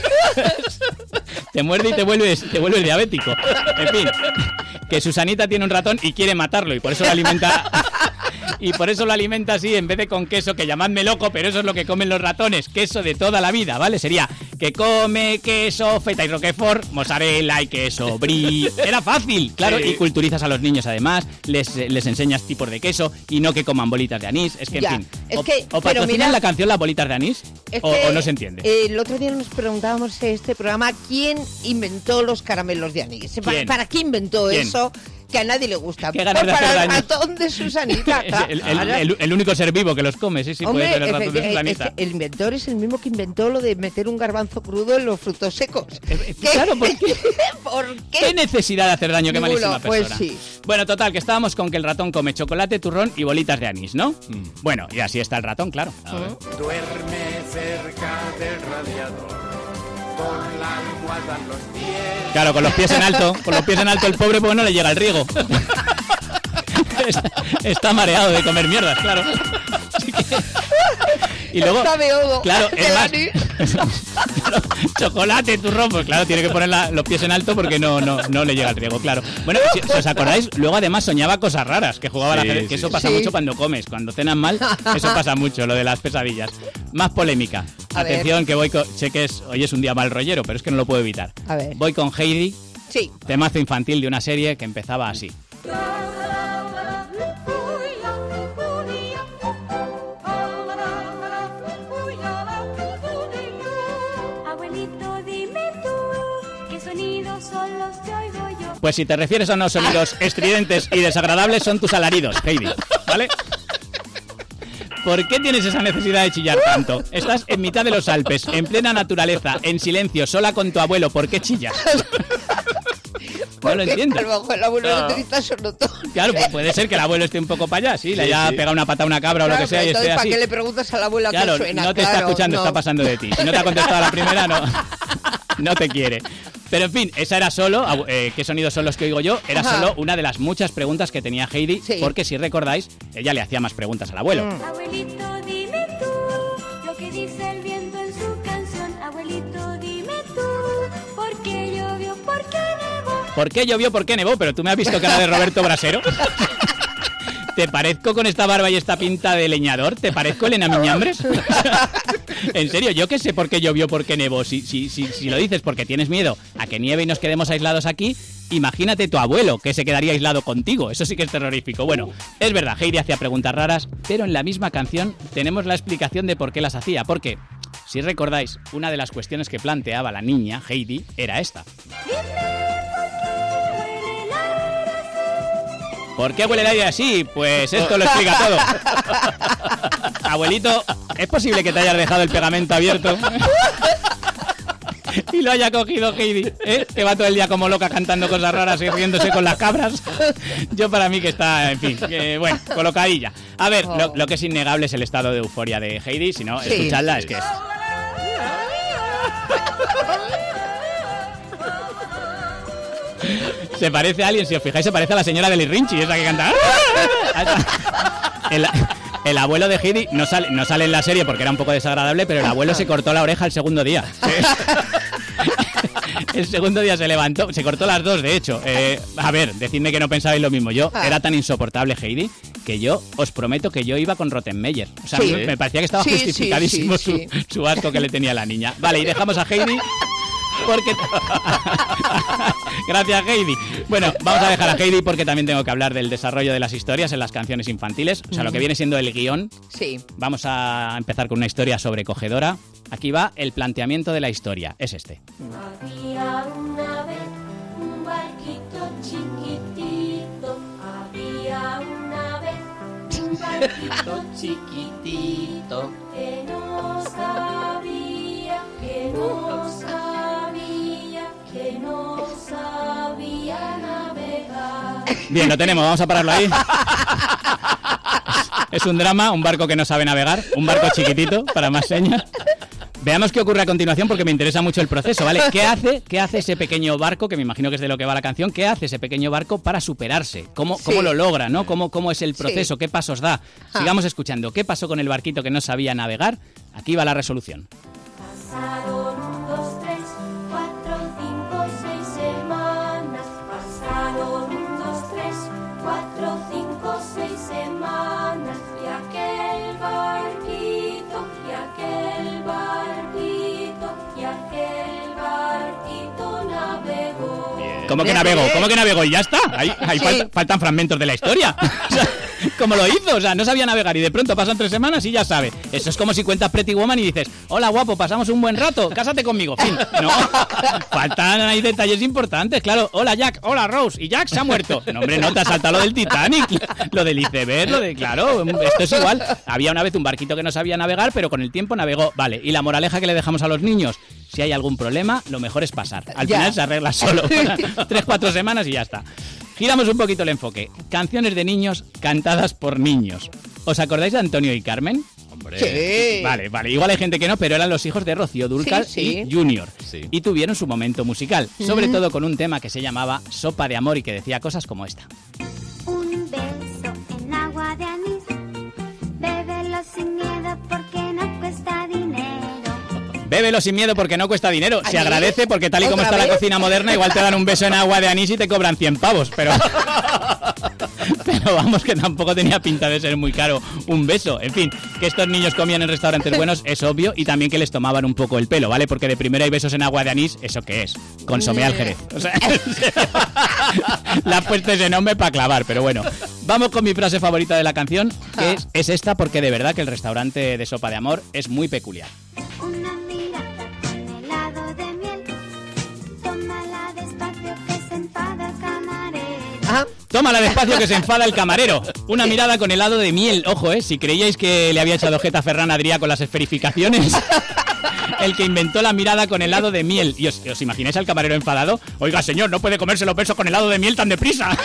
Te muerde y te vuelves, te vuelves diabético. En fin, que Susanita tiene un ratón y quiere matarlo y por eso lo alimenta... Y por eso lo alimenta así en vez de con queso, que llamadme loco, pero eso es lo que comen los ratones, queso de toda la vida, ¿vale? Sería que come queso, feta y roquefort, mozzarella y queso brie. Era fácil, claro, Sí. y culturizas a los niños además, les, les enseñas tipos de queso y no que coman bolitas de anís. Es que, Ya, en fin, es o, que- o pero patrocinan mira- la canción Las bolitas de anís Es o, que, o no se entiende. eh, el otro día nos preguntábamos en este programa quién inventó los caramelos de anís. ¿Para, ¿Quién? para qué inventó ¿Quién? eso que a nadie le gusta? Qué ganas Pues de hacer para el daño. ratón de Susanita. Es el, el- claro. el- el único ser vivo que los come, sí, sí, Hombre, puede ser el ratón de efecti- Susanita. es que el inventor es el mismo que inventó lo de meter un garbanzo crudo en los frutos secos. Eh, Claro, ¿por qué? ¿Por qué? ¿Qué necesidad de hacer daño? Qué Ninguno, malísima pues persona. sí. Bueno, total, que estábamos con que el ratón come chocolate, turrón y bolitas de anís, ¿no? Mm. Bueno, y así está el ratón, claro. Duerme cerca del radiador, con la almohada en los pies. Claro, con los pies en alto, con los pies en alto el pobre porque no le llega el riego. Está, está mareado de comer mierdas, claro. Así que- Y luego, Está beodo. claro, El es más, anís. claro, chocolate, turrón, pues claro, tiene que poner la- los pies en alto porque no, no, no le llega el riego, claro. Bueno, si, si os acordáis, luego además soñaba cosas raras, que jugaba a Sí, la ajedrez, que sí, eso sí. pasa Sí. mucho cuando comes, cuando cenas mal, eso pasa mucho, lo de las pesadillas. Más polémica. A ver. Atención, que voy con... Sé que es, hoy es un día mal rollero, pero es que no lo puedo evitar. A ver. Voy con Heidi, Sí. temazo infantil de una serie que empezaba así. Abuelito, dime tú, ¿qué sonidos son los que oigo yo? Pues si te refieres a unos sonidos estridentes y desagradables, son tus alaridos, Heidi, ¿vale? ¿Por qué tienes esa necesidad de chillar tanto? Estás en mitad de los Alpes, en plena naturaleza, en silencio, sola con tu abuelo. ¿Por qué chillas? No lo entiendo. A lo mejor el abuelo no. necesita sonotón. Claro, pues puede ser que el abuelo esté un poco para allá, sí, sí le haya sí. pegado una pata a una cabra claro, o lo que sea y esté así. ¿Para qué le preguntas a la abuela claro, qué suena? No te claro, está escuchando, no. está pasando de ti. Si no te ha contestado a la primera, no, no te quiere. Pero en fin, esa era solo, eh, ¿qué sonidos son los que oigo yo? Era Ajá. solo una de las muchas preguntas que tenía Heidi, sí. porque si recordáis, ella le hacía más preguntas al abuelo. Mm. Abuelito, dime tú lo que dice el viento en su canción. Abuelito, dime tú por qué llovió, por qué nevó. ¿Por qué llovió, por qué nevó? Pero tú me has visto cara de Roberto Brasero. ¿Te parezco con esta barba y esta pinta de leñador? ¿Te parezco Elena Miñambres? En serio, yo qué sé por qué llovió, por qué nevó. Si, si, si, si lo dices porque tienes miedo a que nieve y nos quedemos aislados aquí, imagínate tu abuelo, que se quedaría aislado contigo. Eso sí que es terrorífico. Bueno, es verdad, Heidi hacía preguntas raras, pero en la misma canción tenemos la explicación de por qué las hacía. Porque, si recordáis, una de las cuestiones que planteaba la niña, Heidi, era esta. ¿Por qué huele el aire así? Pues esto lo explica todo. Abuelito, ¿es posible que te hayas dejado el pegamento abierto? Y lo haya cogido Heidi, ¿eh? Que va todo el día como loca cantando cosas raras y riéndose con las cabras. Yo para mí que está, en fin, que, bueno, colocadilla. A ver, lo, lo que es innegable es el estado de euforia de Heidi, si no, sí. escuchadla, es que es... Se parece a alguien, si os fijáis, se parece a la señora de Lirrinchi, esa que canta. El, el abuelo de Heidi no sale, no sale en la serie porque era un poco desagradable, pero el abuelo se cortó la oreja el segundo día. El segundo día se levantó, se cortó las dos, de hecho. Eh, a ver, decidme que no pensabais lo mismo. Yo era tan insoportable Heidi que yo os prometo que yo iba con Rottenmeier. O sea, sí. me, me parecía que estaba sí, justificadísimo sí, sí, sí. Su, su asco que le tenía a la niña. Vale, y dejamos a Heidi... Porque gracias Heidi. Bueno, vamos a dejar a Heidi porque también tengo que hablar del desarrollo de las historias en las canciones infantiles, o sea, lo que viene siendo el guión. Sí. Vamos a empezar con una historia sobrecogedora. Aquí va el planteamiento de la historia, es este. Había una vez un barquito chiquitito. Había una vez un barquito chiquitito que no sabía, que no sabía, que no sabía navegar. Bien, lo tenemos, vamos a pararlo ahí. Es, es un drama, un barco que no sabe navegar, un barco chiquitito, para más señas. Veamos qué ocurre a continuación porque me interesa mucho el proceso, ¿vale? ¿Qué hace, qué hace ese pequeño barco, que me imagino que es de lo que va la canción, qué hace ese pequeño barco para superarse? ¿Cómo, sí. cómo lo logra, no? ¿Cómo, cómo es el proceso? Sí. ¿Qué pasos da? Sigamos escuchando. ¿Qué pasó con el barquito que no sabía navegar? Aquí va la resolución. Pasaron un, dos, tres, cuatro, cinco, seis semanas. Pasaron un, dos, tres, cuatro, cinco, seis semanas. Y aquel barquito, y aquel barquito, y aquel barquito navegó. ¿Cómo que navegó? ¿Cómo que navegó? Y ya está. Ahí, ahí sí. falta, faltan fragmentos de la historia. O sea, ¿cómo lo hizo? O sea, no sabía navegar y de pronto pasan tres semanas y ya sabe. Eso es como si cuentas Pretty Woman y dices, hola guapo, pasamos un buen rato, cásate conmigo. Fin. No, faltan ahí detalles importantes, claro. Hola Jack, hola Rose, y Jack se ha muerto. No, hombre, no, te has saltado lo del Titanic, lo del iceberg, lo de, claro, esto es igual. Había una vez un barquito que no sabía navegar, pero con el tiempo navegó. Vale, y la moraleja que le dejamos a los niños, si hay algún problema, lo mejor es pasar. Al ya. final se arregla solo. Tres, cuatro semanas y ya está. Giramos un poquito el enfoque. Canciones de niños cantadas por niños. ¿Os acordáis de Antonio y Carmen? Hombre. Sí. Vale, vale. Igual hay gente que no, pero eran los hijos de Rocío Dúrcal sí, sí. y Junior. Sí. Y tuvieron su momento musical. Mm. Sobre todo con un tema que se llamaba Sopa de Amor y que decía cosas como esta. Un beso en agua de anís. Bébelo sin miedo porque no cuesta dinero. Bébelo sin miedo porque no cuesta dinero. Se agradece porque tal y como está vez? la cocina moderna, igual te dan un beso en agua de anís y te cobran cien pavos, pero... Pero vamos, que tampoco tenía pinta de ser muy caro un beso. En fin, que estos niños comían en restaurantes buenos es obvio, y también que les tomaban un poco el pelo, ¿vale? Porque de primero hay besos en agua de anís, ¿eso qué es? Consomé al Jerez. O sea, la has puesto ese nombre para clavar, pero bueno. Vamos con mi frase favorita de la canción, que es, es esta, porque de verdad que el restaurante de Sopa de Amor es muy peculiar. Tómala despacio que se enfada el camarero. Una mirada con helado de miel. Ojo, eh, si creíais que le había echado jeta a Ferran Adrià con las esferificaciones, el que inventó la mirada con helado de miel. ¿Y os, os imagináis al camarero enfadado? Oiga, señor, no puede comerse los besos con helado de miel tan deprisa.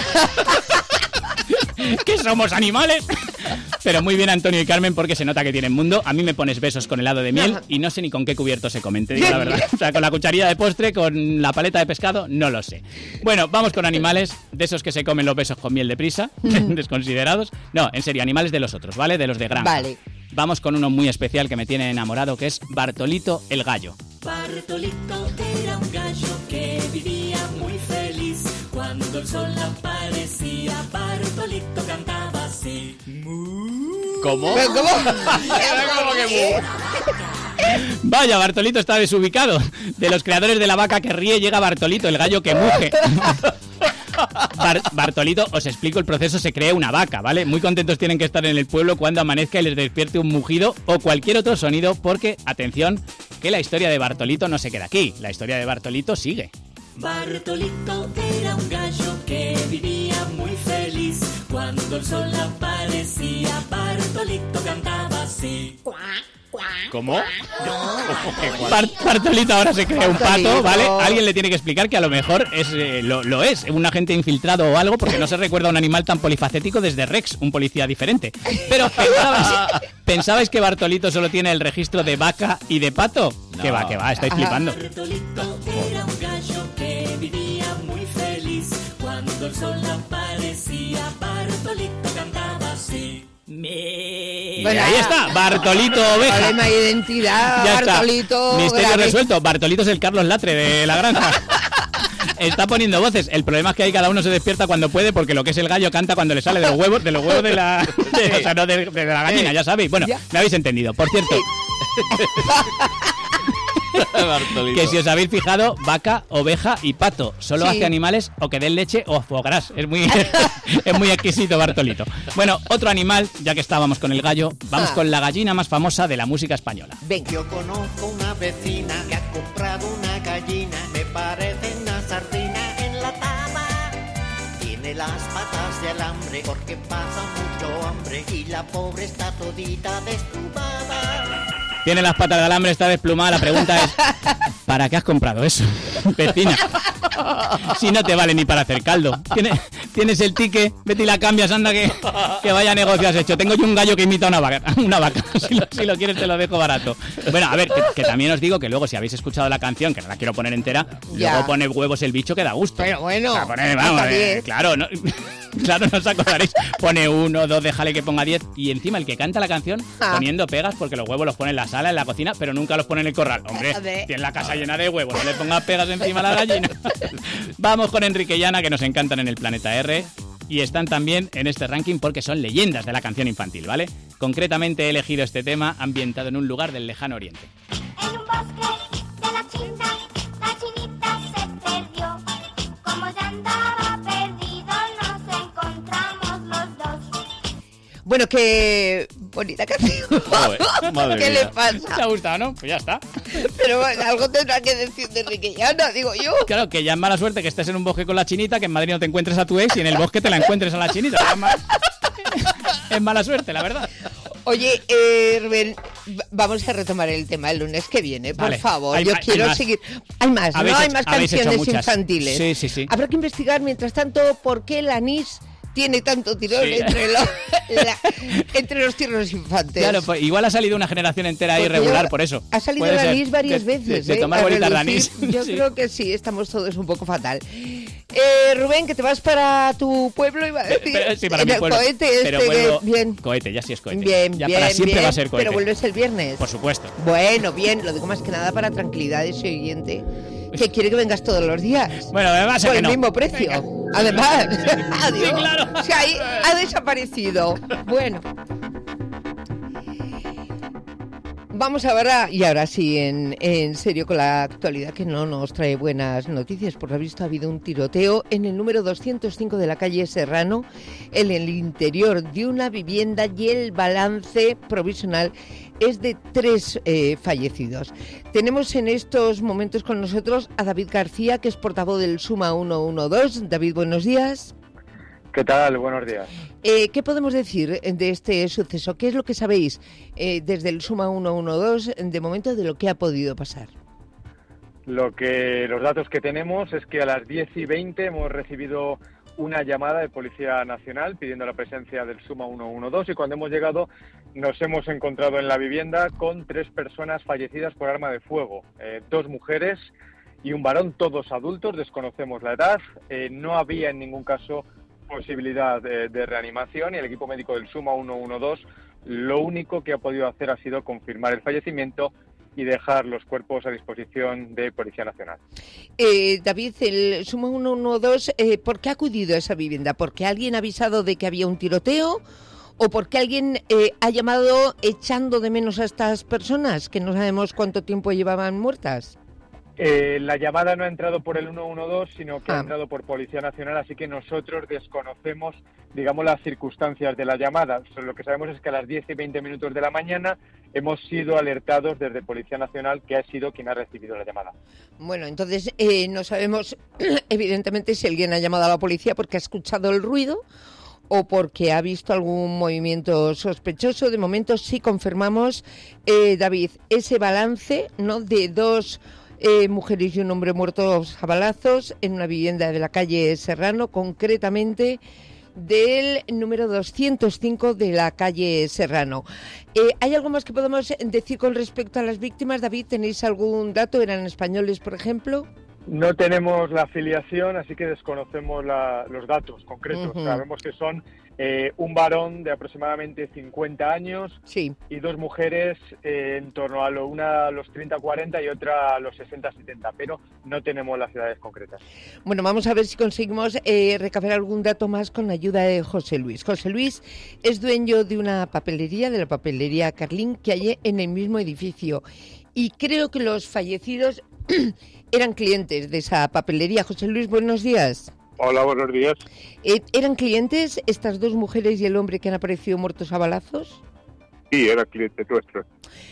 ¿Qué somos, animales? Pero muy bien, Antonio y Carmen, porque se nota que tienen mundo. A mí me pones besos con helado de miel y no sé ni con qué cubierto se comen, te digo la verdad. O sea, con la cucharilla de postre, con la paleta de pescado, no lo sé. Bueno, vamos con animales de esos que se comen los besos con miel deprisa, desconsiderados. No, en serio, animales de los otros, ¿vale? De los de granja. Vale. Vamos con uno muy especial que me tiene enamorado, que es Bartolito el gallo. Bartolito era un gallo que vivía muy feliz. Cuando el sol aparecía, Bartolito cantaba así. ¿Cómo? ¿Cómo? ¿Cómo que Vaya, Bartolito está desubicado. De los creadores de La vaca que ríe llega Bartolito, el gallo que muge. Bar- Bartolito, os explico el proceso, se crea una vaca, ¿vale? Muy contentos tienen que estar en el pueblo cuando amanezca y les despierte un mugido o cualquier otro sonido porque, atención, que la historia de Bartolito no se queda aquí, la historia de Bartolito sigue. Bartolito era un gallo que vivía muy feliz. Cuando el sol aparecía, Bartolito cantaba así. ¿Cómo? Bar- Bartolito ahora se crea un pato, ¿vale? Alguien le tiene que explicar que a lo mejor es eh, lo, lo es, un agente infiltrado o algo, porque no se recuerda a un animal tan polifacético desde Rex, un policía diferente. Pero ¿pensabais, ¿pensabais que Bartolito solo tiene el registro de vaca y de pato? No. Que va, que va, estáis Ajá. flipando. Bartolito era un gallo que vivía muy feliz. Cuando el sol aparecía, Bartolito cantaba así. Me... Bueno, ahí está, Bartolito Oveja. Problema de identidad, Ya está. Bartolito. Misterio grave. resuelto. Bartolito es el Carlos Latre de la granja. Está poniendo voces. El problema es que ahí cada uno se despierta cuando puede, porque lo que es el gallo canta cuando le sale de los huevos, de los huevos de la, de, o sea, no de, de la gallina, ya sabéis. Bueno, Ya. me habéis entendido. Por cierto, que si os habéis fijado, vaca, oveja y pato. Solo Sí. hace animales o que den leche o foie gras. Es muy, es muy exquisito, Bartolito. Bueno, otro animal, ya que estábamos con el gallo, vamos Ah. con la gallina más famosa de la música española. Yo conozco una vecina que ha comprado una gallina, me parece una sardina enlatada. Tiene las patas de alambre porque pasa mucho hambre y la pobre está todita desplumada. Tiene las patas de alambre, está desplumada. La pregunta es, ¿para qué has comprado eso, vecina? Si no te vale ni para hacer caldo. Tienes, tienes el ticket, vete y la cambias, anda que, que vaya negocio has hecho. Tengo yo un gallo que imita una vaca. Una vaca. Si lo, si lo quieres te lo dejo barato. Bueno, a ver, que, que también os digo que luego si habéis escuchado la canción, que no la quiero poner entera, Ya. luego pone huevos el bicho que da gusto. Pero bueno, O sea, pone, vamos, hasta eh, diez. claro, no, claro, no os acordaréis. Pone uno, dos, déjale que ponga diez. Y encima el que canta la canción Ah. poniendo pegas, porque los huevos los pone en la sala, en la cocina, pero nunca los pone en el corral. Hombre, A ver. tiene la casa llena de huevos, no le pongas pegas encima a la gallina. Vamos con Enrique y Ana, que nos encantan en el Planeta R. Y están también en este ranking porque son leyendas de la canción infantil, ¿vale? Concretamente he elegido este tema ambientado en un lugar del lejano oriente. En un bosque de la China, la chinita se perdió. Como ya andaba perdido, nos encontramos los dos. Bueno, qué bonita canción. Joder, madre ¿Qué mía. le pasa? ¿Te ha gustado, no? Pues ya está. Pero bueno, algo tendrá que decir de Enrique y Ana, digo yo. Claro, que ya es mala suerte que estés en un bosque con la chinita, que en Madrid no te encuentres a tu ex y en el bosque te la encuentres a la chinita. Es, ma- es mala suerte, la verdad. Oye, eh, Rubén, v- vamos a retomar el tema el lunes que viene, por Vale. favor. Hay Yo ma- hay quiero más. seguir. Hay más, ¿no? Habéis Hay hecho- más habéis hecho canciones muchas. infantiles. Sí, sí, sí. Habrá que investigar, mientras tanto, por qué el anís tiene tanto tirón Sí. entre, los, la- entre los tiernos infantes. Claro, pues igual ha salido una generación entera ahí Porque irregular yo- por eso. Ha salido Puede el ser. anís varias De- veces. De, de ¿eh? tomar A bolitas de reducir. anís. Yo Sí. creo que sí, estamos todos un poco fatal. Eh, Rubén, que te vas para tu pueblo, iba a decir. Pero- sí, para en mi el pueblo. cohete Pero este, vuelvo- que- bien. Cohete, ya sí es cohete. Bien, ya bien, para siempre bien, va a ser cohete. pero vuelves el viernes. Por supuesto. Bueno, bien, lo digo más que nada para tranquilidad de ese oyente que quiere que vengas todos los días. Bueno, me pasa Por que el no. mismo precio. Además, adiós. Sí, claro. O sea, ahí ha desaparecido. Bueno. Vamos ahora, y ahora sí, en, en serio con la actualidad que no nos trae buenas noticias. Por lo visto ha habido un tiroteo en el número doscientos cinco de la calle Serrano, en el interior de una vivienda, y el balance provisional es de tres eh, fallecidos. Tenemos en estos momentos con nosotros a David García, que es portavoz del Suma ciento doce. David, buenos días. ¿Qué tal? Buenos días. Eh, ¿Qué podemos decir de este suceso? ¿Qué es lo que sabéis eh, desde el Suma ciento doce de momento de lo que ha podido pasar? Lo que los datos que tenemos es que a las diez y veinte hemos recibido una llamada de Policía Nacional pidiendo la presencia del Suma ciento doce y cuando hemos llegado nos hemos encontrado en la vivienda con tres personas fallecidas por arma de fuego, eh, dos mujeres y un varón, todos adultos, desconocemos la edad, eh, no había en ningún caso posibilidad de, de reanimación y el equipo médico del Suma ciento doce lo único que ha podido hacer ha sido confirmar el fallecimiento y dejar los cuerpos a disposición de Policía Nacional. Eh, David, el Suma ciento doce, eh, ¿por qué ha acudido a esa vivienda? ¿Porque alguien ha avisado de que había un tiroteo? ¿O porque alguien eh, ha llamado echando de menos a estas personas que no sabemos cuánto tiempo llevaban muertas? Eh, la llamada no ha entrado por el ciento doce, sino que Ah. ha entrado por Policía Nacional, así que nosotros desconocemos, digamos, las circunstancias de la llamada. Solo lo que sabemos es que a las diez y veinte minutos de la mañana hemos sido alertados desde Policía Nacional, que ha sido quien ha recibido la llamada. Bueno, entonces eh, no sabemos evidentemente si alguien ha llamado a la policía porque ha escuchado el ruido o porque ha visto algún movimiento sospechoso. De momento sí confirmamos, eh, David, ese balance, ¿no?, de dos Eh, mujeres y un hombre muertos a balazos en una vivienda de la calle Serrano, concretamente del número doscientos cinco de la calle Serrano. Eh, ¿Hay algo más que podemos decir con respecto a las víctimas, David? ¿Tenéis algún dato? ¿Eran españoles, por ejemplo? No tenemos la afiliación, así que desconocemos la, los datos concretos. Ujú. Sabemos que son eh, un varón de aproximadamente cincuenta años sí. y dos mujeres eh, en torno a lo, una a los treinta cuarenta y otra a los sesenta setenta, pero no tenemos las edades concretas. Bueno, vamos a ver si conseguimos eh, recabar algún dato más con la ayuda de José Luis. José Luis es dueño de una papelería, de la papelería Carlín, que hay en el mismo edificio. Y creo que los fallecidos eran clientes de esa papelería. José Luis, buenos días. Hola, buenos días. Eh, ¿Eran clientes estas dos mujeres y el hombre que han aparecido muertos a balazos? Sí, era cliente nuestro.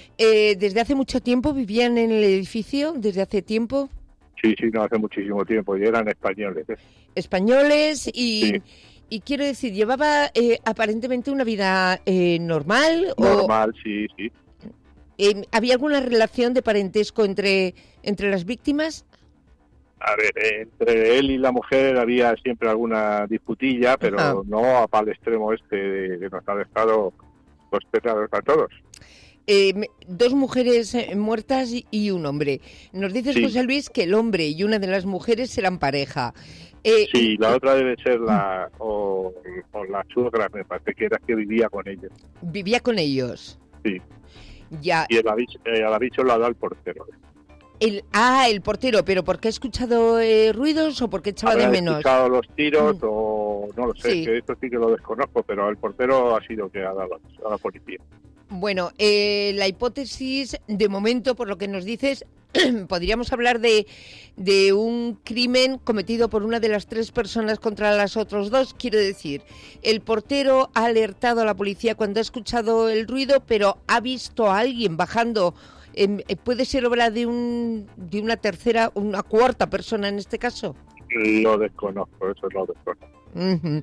Eh, ¿Desde hace mucho tiempo vivían en el edificio? ¿Desde hace tiempo? Sí, sí, no hace muchísimo tiempo y eran españoles. ¿eh? Españoles y... Sí. Y quiero decir, ¿llevaba eh, aparentemente una vida eh, normal? Normal, sí, sí. O, eh, ¿Había alguna relación de parentesco entre, entre las víctimas? A ver, entre él y la mujer había siempre alguna disputilla, pero Ajá. no a al extremo este de que nos ha dejado sospechados a todos. Eh, me- dos mujeres eh, muertas y, y un hombre. Nos dices, Sí. José Luis, que el hombre y una de las mujeres eran pareja. Eh, Sí, la otra debe ser la o, o la suegra, me parece que era que vivía con ellos. Vivía con ellos. Sí. Ya. Y el aviso, eh, el aviso lo ha dado el portero. El, ah, el portero, pero ¿por qué ha escuchado eh, ruidos o por qué echaba de Habrá menos? escuchado los tiros o no lo sé, Sí. que esto sí que lo desconozco, pero el portero ha sido que ha dado a la policía. Bueno, eh, la hipótesis, de momento, por lo que nos dices, podríamos hablar de, de un crimen cometido por una de las tres personas contra las otras dos. Quiero decir, el portero ha alertado a la policía cuando ha escuchado el ruido, pero ha visto a alguien bajando. Eh, ¿Puede ser obra de, un, de una tercera, una cuarta persona en este caso? Lo desconozco, eso lo desconozco. Ujú.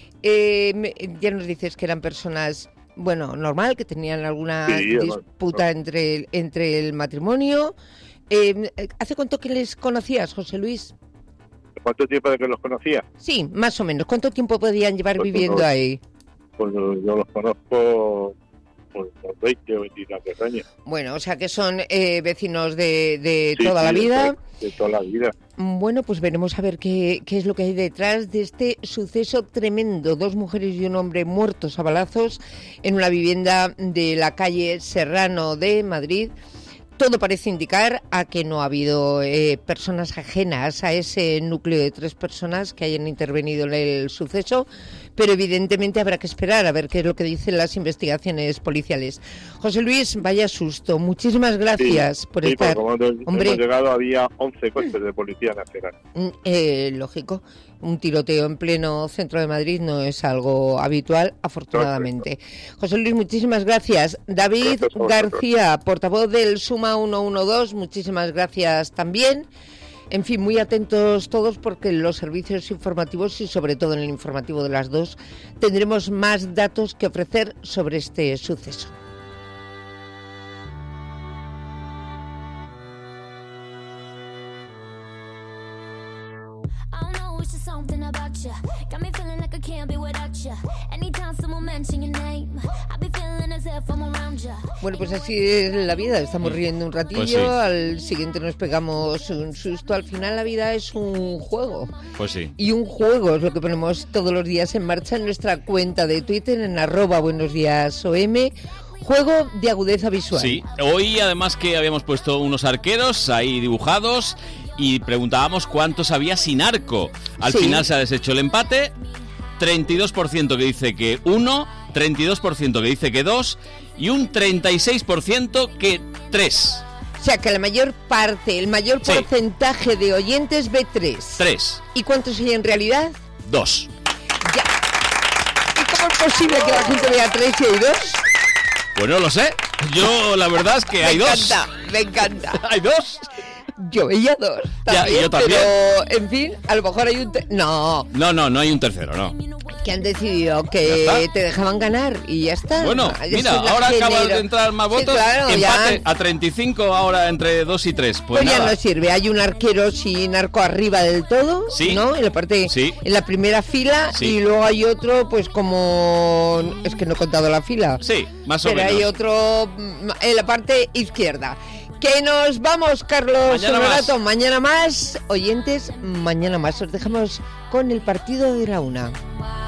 Eh, me- ya nos dices que eran personas, bueno, normal, que tenían alguna Sí, disputa entre el, entre el matrimonio. Eh, ¿Hace cuánto que les conocías, José Luis? ¿Cuánto tiempo de que los conocía? Sí, más o menos. ¿Cuánto tiempo podían llevar Pues viviendo unos- ahí? Pues yo yo los conozco por unos veinte o veintitantos años. Bueno, o sea que son eh, vecinos de, de Sí, toda sí, la de vida. to- De, toda la vida. Bueno, pues veremos a ver qué, qué es lo que hay detrás de este suceso tremendo. Dos mujeres y un hombre muertos a balazos en una vivienda de la calle Serrano de Madrid. Todo parece indicar a que no ha habido eh, personas ajenas a ese núcleo de tres personas que hayan intervenido en el suceso, pero evidentemente habrá que esperar a ver qué es lo que dicen las investigaciones policiales. José Luis, vaya susto. Muchísimas gracias Sí, por sí, estar. porque cuando Hombre, hemos llegado había once coches de Policía Nacional. Mm, eh, lógico, un tiroteo en pleno centro de Madrid no es algo habitual, afortunadamente. José Luis, muchísimas gracias. David Gracias a vosotros. García, portavoz del Suma ciento doce, muchísimas gracias también. En fin, muy atentos todos porque en los servicios informativos y sobre todo en el informativo de las dos tendremos más datos que ofrecer sobre este suceso. Bueno, pues así es la vida, estamos riendo un ratillo, Pues sí. al siguiente nos pegamos un susto, al final la vida es un juego. Pues sí. Y un juego es lo que ponemos todos los días en marcha en nuestra cuenta de Twitter, en arroba buenos días O M, juego de agudeza visual. Sí, hoy además que habíamos puesto unos arqueros ahí dibujados y preguntábamos cuántos había sin arco. Al Sí. final se ha deshecho el empate, treinta y dos por ciento que dice que uno, treinta y dos por ciento que dice que dos y un treinta y seis por ciento que tres. O sea que la mayor parte, el mayor Sí. porcentaje de oyentes ve tres. Tres. ¿Y cuántos hay en realidad? Dos. ¿Y cómo es posible que la gente vea tres y hay dos? Pues no lo sé. Yo la verdad es que hay me dos. encanta, me encanta. ¿Hay dos? Yo veía dos. Ya, También, yo también. Pero, en fin, a lo mejor hay un... te- No, No, no, no hay un tercero, no. que han decidido Ya que está. te dejaban ganar y ya está. Bueno, Ya mira, soy la ahora acaban genero- de entrar más Sí, votos. claro, empate ya. a treinta y cinco ahora entre dos y tres. Pues, Pues ya nada. no sirve, hay un arquero sin arco arriba del todo, Sí. ¿no? En la parte, Sí. en la primera fila, Sí. y luego hay otro, pues como, es que no he contado la fila. Sí, más o Pero menos. hay otro mm, en la parte izquierda. Que nos vamos, Carlos Mañana Honorato, mañana más. Oyentes, mañana más. Os dejamos con el partido de la una.